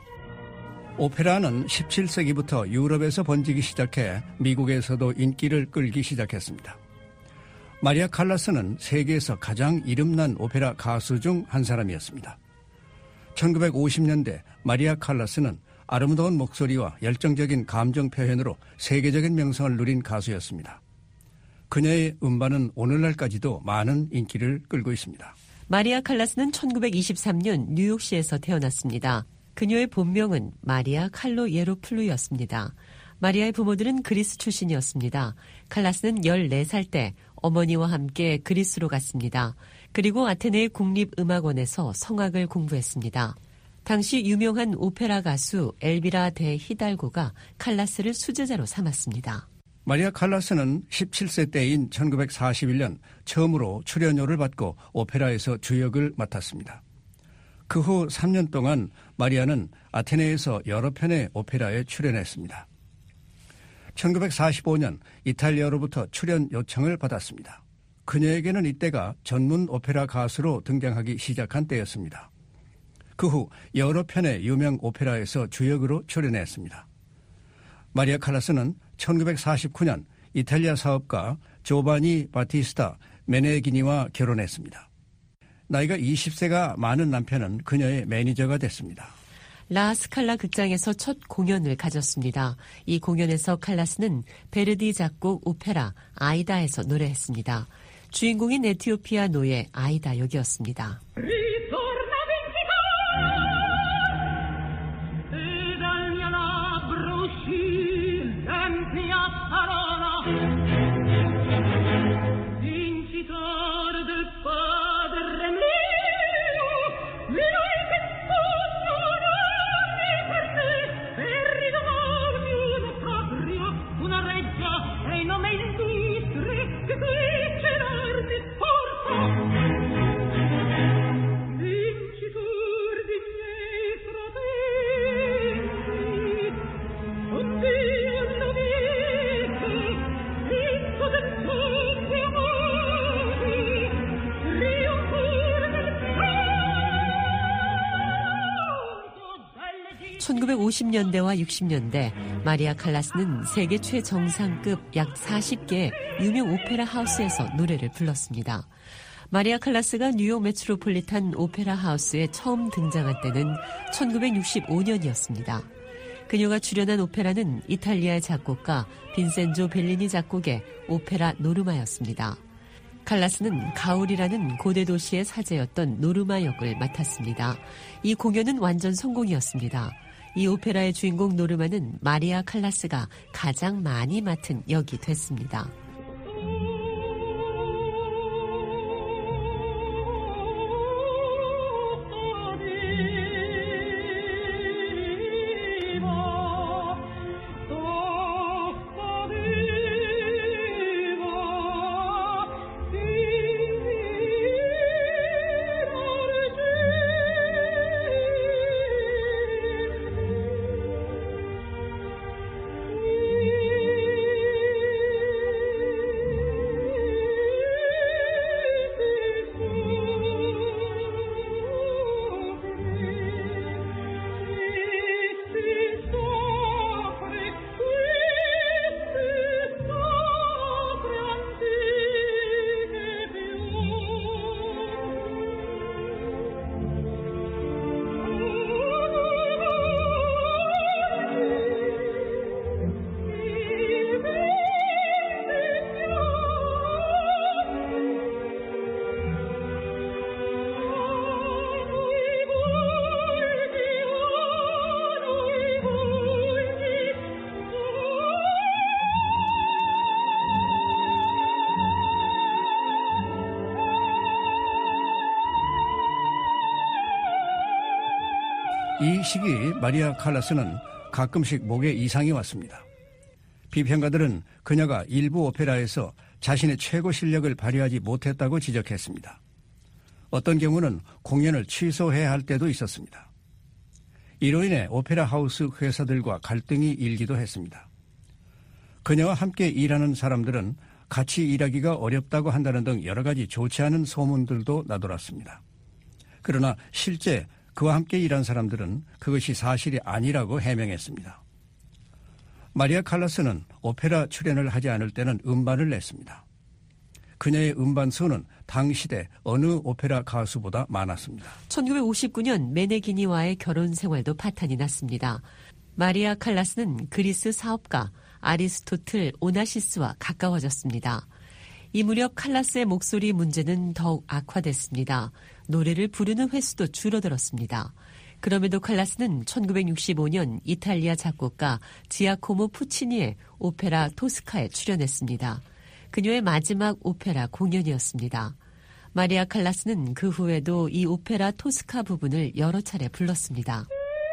오페라는 십칠 세기부터 유럽에서 번지기 시작해 미국에서도 인기를 끌기 시작했습니다. 마리아 칼라스는 세계에서 가장 이름난 오페라 가수 중 한 사람이었습니다. 천구백오십 년대 마리아 칼라스는 아름다운 목소리와 열정적인 감정 표현으로 세계적인 명성을 누린 가수였습니다. 그녀의 음반은 오늘날까지도 많은 인기를 끌고 있습니다. 마리아 칼라스는 천구백이십삼 년 뉴욕시에서 태어났습니다. 그녀의 본명은 마리아 칼로 예로플루였습니다. 마리아의 부모들은 그리스 출신이었습니다. 칼라스는 열네 살 때 어머니와 함께 그리스로 갔습니다. 그리고 아테네의 국립음악원에서 성악을 공부했습니다. 당시 유명한 오페라 가수 엘비라 데 히달고가 칼라스를 수제자로 삼았습니다. 마리아 칼라스는 십칠 세 때인 천구백사십일 년 처음으로 출연료를 받고 오페라에서 주역을 맡았습니다. 그 후 삼 년 동안 마리아는 아테네에서 여러 편의 오페라에 출연했습니다. 천구백사십오 년 이탈리아로부터 출연 요청을 받았습니다. 그녀에게는 이때가 전문 오페라 가수로 등장하기 시작한 때였습니다. 그 후 여러 편의 유명 오페라에서 주역으로 출연했습니다. 마리아 칼라스는 천구백사십구 년 이탈리아 사업가 조바니 바티스타 메네기니와 결혼했습니다. 나이가 이십 세가 많은 남편은 그녀의 매니저가 됐습니다. 라스칼라 극장에서 첫 공연을 가졌습니다. 이 공연에서 칼라스는 베르디 작곡 오페라 아이다에서 노래했습니다. 주인공인 에티오피아 노예 아이다 역이었습니다. 천구백오십 년대와 육십 년대 마리아 칼라스는 세계 최정상급 약 사십 개의 유명 오페라 하우스에서 노래를 불렀습니다. 마리아 칼라스가 뉴욕 메트로폴리탄 오페라 하우스에 처음 등장한 때는 천구백육십오 년이었습니다. 그녀가 출연한 오페라는 이탈리아의 작곡가 빈센조 벨리니 작곡의 오페라 노르마였습니다. 칼라스는 가울이라는 고대 도시의 사제였던 노르마 역을 맡았습니다. 이 공연은 완전 성공이었습니다. 이 오페라의 주인공 노르마는 마리아 칼라스가 가장 많이 맡은 역이 됐습니다. 이 시기 마리아 칼라스는 가끔씩 목에 이상이 왔습니다. 비평가들은 그녀가 일부 오페라에서 자신의 최고 실력을 발휘하지 못했다고 지적했습니다. 어떤 경우는 공연을 취소해야 할 때도 있었습니다. 이로 인해 오페라 하우스 회사들과 갈등이 일기도 했습니다. 그녀와 함께 일하는 사람들은 같이 일하기가 어렵다고 한다는 등 여러 가지 좋지 않은 소문들도 나돌았습니다. 그러나 실제 그와 함께 일한 사람들은 그것이 사실이 아니라고 해명했습니다. 마리아 칼라스는 오페라 출연을 하지 않을 때는 음반을 냈습니다. 그녀의 음반 수는 당시대 어느 오페라 가수보다 많았습니다. 천구백오십구 년 메네기니와의 결혼 생활도 파탄이 났습니다. 마리아 칼라스는 그리스 사업가 아리스토틀 오나시스와 가까워졌습니다. 이 무렵 칼라스의 목소리 문제는 더욱 악화됐습니다. 노래를 부르는 횟수도 줄어들었습니다. 그럼에도 칼라스는 천구백육십오 년 이탈리아 작곡가 지아코모 푸치니의 오페라 토스카에 출연했습니다. 그녀의 마지막 오페라 공연이었습니다. 마리아 칼라스는 그 후에도 이 오페라 토스카 부분을 여러 차례 불렀습니다.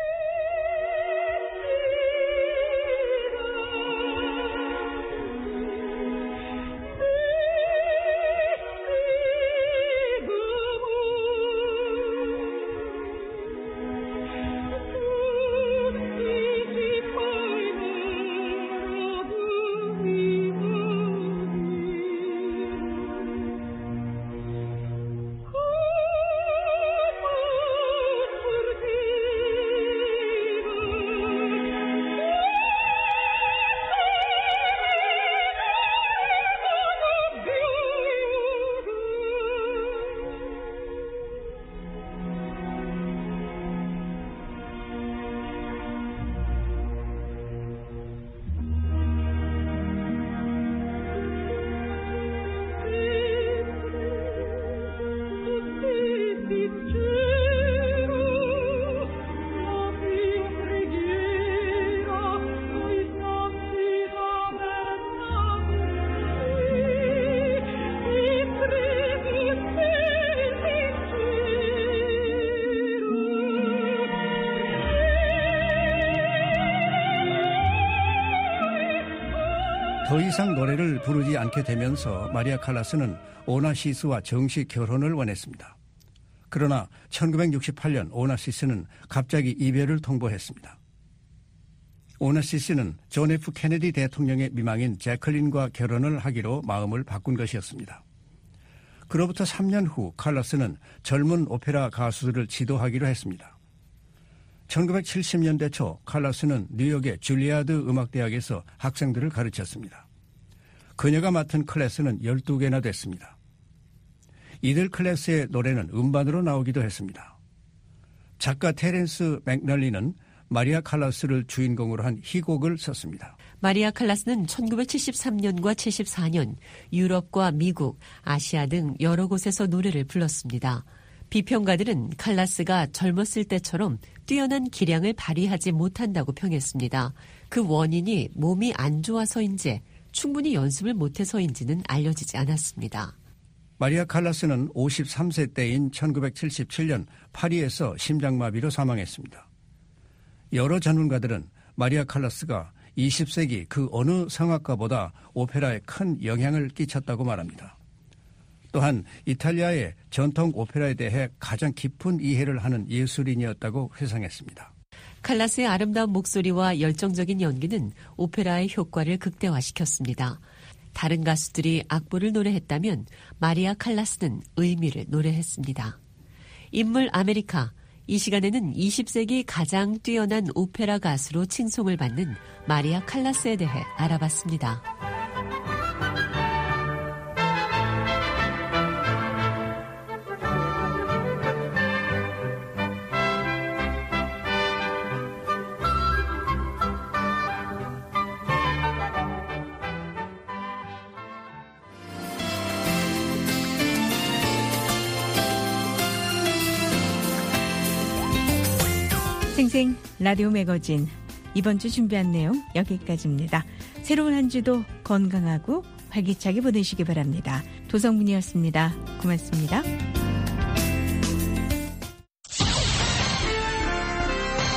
더 이상 노래를 부르지 않게 되면서 마리아 칼라스는 오나시스와 정식 결혼을 원했습니다. 그러나 천구백육십팔 년 오나시스는 갑자기 이별을 통보했습니다. 오나시스는 존 에프 케네디 대통령의 미망인 제클린과 결혼을 하기로 마음을 바꾼 것이었습니다. 그로부터 삼 년 후 칼라스는 젊은 오페라 가수들을 지도하기로 했습니다. 천구백칠십 년대 초 칼라스는 뉴욕의 줄리아드 음악대학에서 학생들을 가르쳤습니다. 그녀가 맡은 클래스는 열두 개나 됐습니다. 이들 클래스의 노래는 음반으로 나오기도 했습니다. 작가 테렌스 맥널리는 마리아 칼라스를 주인공으로 한 희곡을 썼습니다. 마리아 칼라스는 천구백칠십삼 년과 칠십사 년 유럽과 미국, 아시아 등 여러 곳에서 노래를 불렀습니다. 비평가들은 칼라스가 젊었을 때처럼 뛰어난 기량을 발휘하지 못한다고 평했습니다. 그 원인이 몸이 안 좋아서인지 충분히 연습을 못해서인지는 알려지지 않았습니다. 마리아 칼라스는 오십삼 세 때인 천구백칠십칠 년 파리에서 심장마비로 사망했습니다. 여러 전문가들은 마리아 칼라스가 이십 세기 그 어느 성악가보다 오페라에 큰 영향을 끼쳤다고 말합니다. 또한 이탈리아의 전통 오페라에 대해 가장 깊은 이해를 하는 예술인이었다고 회상했습니다. 칼라스의 아름다운 목소리와 열정적인 연기는 오페라의 효과를 극대화시켰습니다. 다른 가수들이 악보를 노래했다면 마리아 칼라스는 의미를 노래했습니다. 인물 아메리카. 이 시간에는 이십 세기 가장 뛰어난 오페라 가수로 칭송을 받는 마리아 칼라스에 대해 알아봤습니다. 생생 라디오 매거진 이번 주 준비한 내용 여기까지입니다. 새로운 한 주도 건강하고 활기차게 보내시기 바랍니다. 도성문이었습니다. 고맙습니다.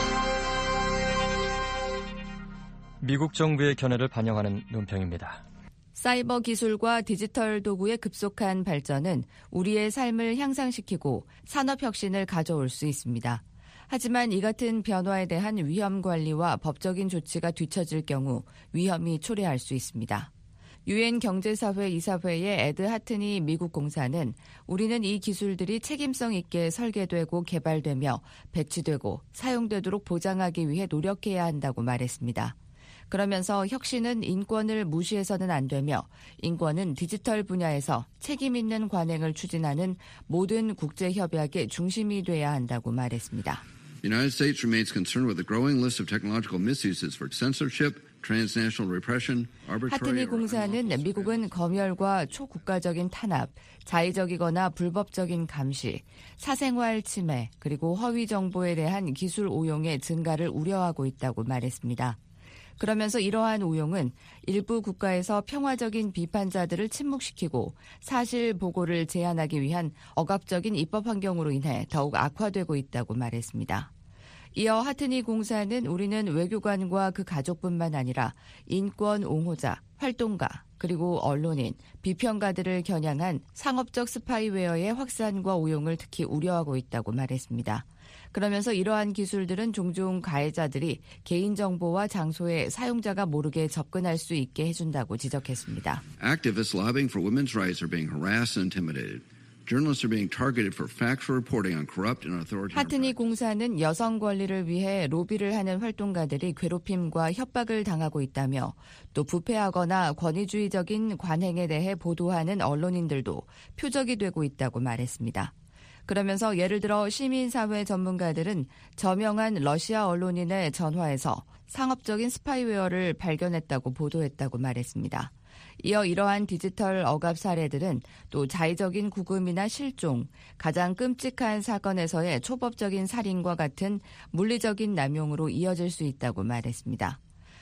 미국 정부의 견해를 반영하는 논평입니다. 사이버 기술과 디지털 도구의 급속한 발전은 우리의 삶을 향상시키고 산업 혁신을 가져올 수 있습니다. 하지만 이 같은 변화에 대한 위험 관리와 법적인 조치가 뒤처질 경우 위험이 초래할 수 있습니다. 유엔 경제사회 이사회의 에드 하트니 미국 공사는 우리는 이 기술들이 책임성 있게 설계되고 개발되며 배치되고 사용되도록 보장하기 위해 노력해야 한다고 말했습니다. 그러면서 혁신은 인권을 무시해서는 안 되며 인권은 디지털 분야에서 책임 있는 관행을 추진하는 모든 국제협약의 중심이 돼야 한다고 말했습니다. The United States remains concerned with the growing list of technological misuses for censorship, transnational repression, arbitrary. 하트니 공사는 미국은 검열과 초국가적인 탄압, 자의적이거나 불법적인 감시, 사생활 침해, 그리고 허위 정보에 대한 기술 오용의 증가를 우려하고 있다고 말했습니다. 그러면서 이러한 오용은 일부 국가에서 평화적인 비판자들을 침묵시키고 사실 보고를 제한하기 위한 억압적인 입법 환경으로 인해 더욱 악화되고 있다고 말했습니다. 이어 하트니 공사는 우리는 외교관과 그 가족뿐만 아니라 인권 옹호자, 활동가, 그리고 언론인, 비평가들을 겨냥한 상업적 스파이웨어의 확산과 오용을 특히 우려하고 있다고 말했습니다. 그러면서 이러한 기술들은 종종 가해자들이 개인정보와 장소에 사용자가 모르게 접근할 수 있게 해준다고 지적했습니다. Activists lobbying for women's rights are being harassed and intimidated. Journalists are being targeted for factual reporting on corrupt and authoritarian. 하트니 공사는 여성 권리를 위해 로비를 하는 활동가들이 괴롭힘과 협박을 당하고 있다며 또 부패하거나 권위주의적인 관행에 대해 보도하는 언론인들도 표적이 되고 있다고 말했습니다. 그러면서 예를 들어 시민사회 전문가들은 저명한 러시아 언론인의 전화에서 상업적인 스파이웨어를 발견했다고 보도했다고 말했습니다. 이어 이러한 디지털 억압 사례들은 또 자의적인 구금이나 실종, 가장 끔찍한 사건에서의 초법적인 살인과 같은 물리적인 남용으로 이어질 수 있다고 말했습니다.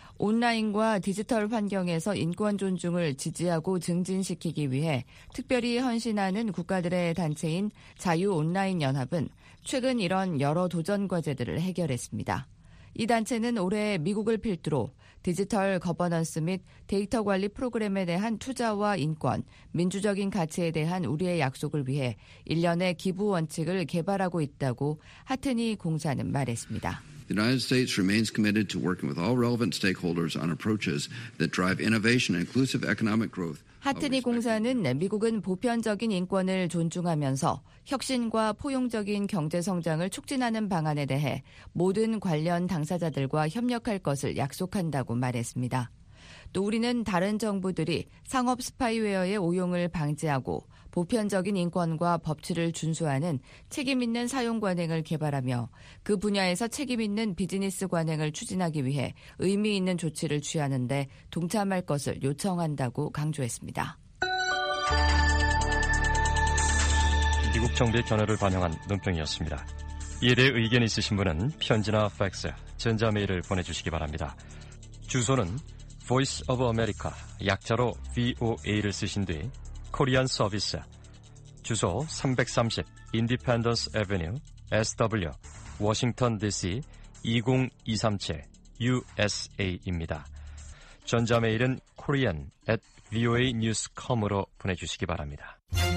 온라인과 디지털 환경에서 인권 존중을 지지하고 증진시키기 위해 특별히 헌신하는 국가들의 단체인 자유 온라인 연합은 최근 이런 여러 도전 과제들을 해결했습니다. 이 단체는 올해 미국을 필두로 디지털 거버넌스 및 데이터 관리 프로그램에 대한 투자와 인권, 민주적인 가치에 대한 우리의 약속을 위해 일련의 기부 원칙을 개발하고 있다고 하트니 공사는 말했습니다. The United States remains committed to working with all relevant stakeholders on approaches that drive innovation and inclusive economic growth. 하트니 공사는 미국은 보편적인 인권을 존중하면서 혁신과 포용적인 경제 성장을 촉진하는 방안에 대해 모든 관련 당사자들과 협력할 것을 약속한다고 말했습니다. 또 우리는 다른 정부들이 상업 스파이웨어의 오용을 방지하고 보편적인 인권과 법치를 준수하는 책임 있는 사용 관행을 개발하며 그 분야에서 책임 있는 비즈니스 관행을 추진하기 위해 의미 있는 조치를 취하는 데 동참할 것을 요청한다고 강조했습니다. 미국 정부의 견해를 반영한 논평이었습니다. 이에 대해 의견이 있으신 분은 편지나 팩스, 전자메일을 보내주시기 바랍니다. 주소는 Voice of America, 약자로 브이오에이를 쓰신 뒤 코리안 서비스, 주소 삼백삼십 Independence Avenue, 에스더블유, 워싱턴 디씨 이공이삼칠 유에스에이입니다. 전자메일은 korean at voa news dot com으로 보내주시기 바랍니다.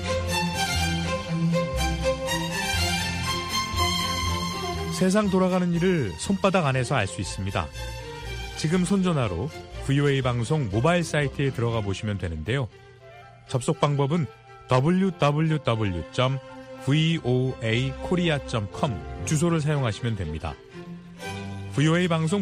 세상 돌아가는 일을 손바닥 안에서 알 수 있습니다. 지금 손전화로 브이오에이 방송 모바일 사이트에 들어가 보시면 되는데요. 접속 방법은 더블유 더블유 더블유 점 브이오에이 코리아 점 컴 주소를 사용하시면 됩니다. 브이오에이 방송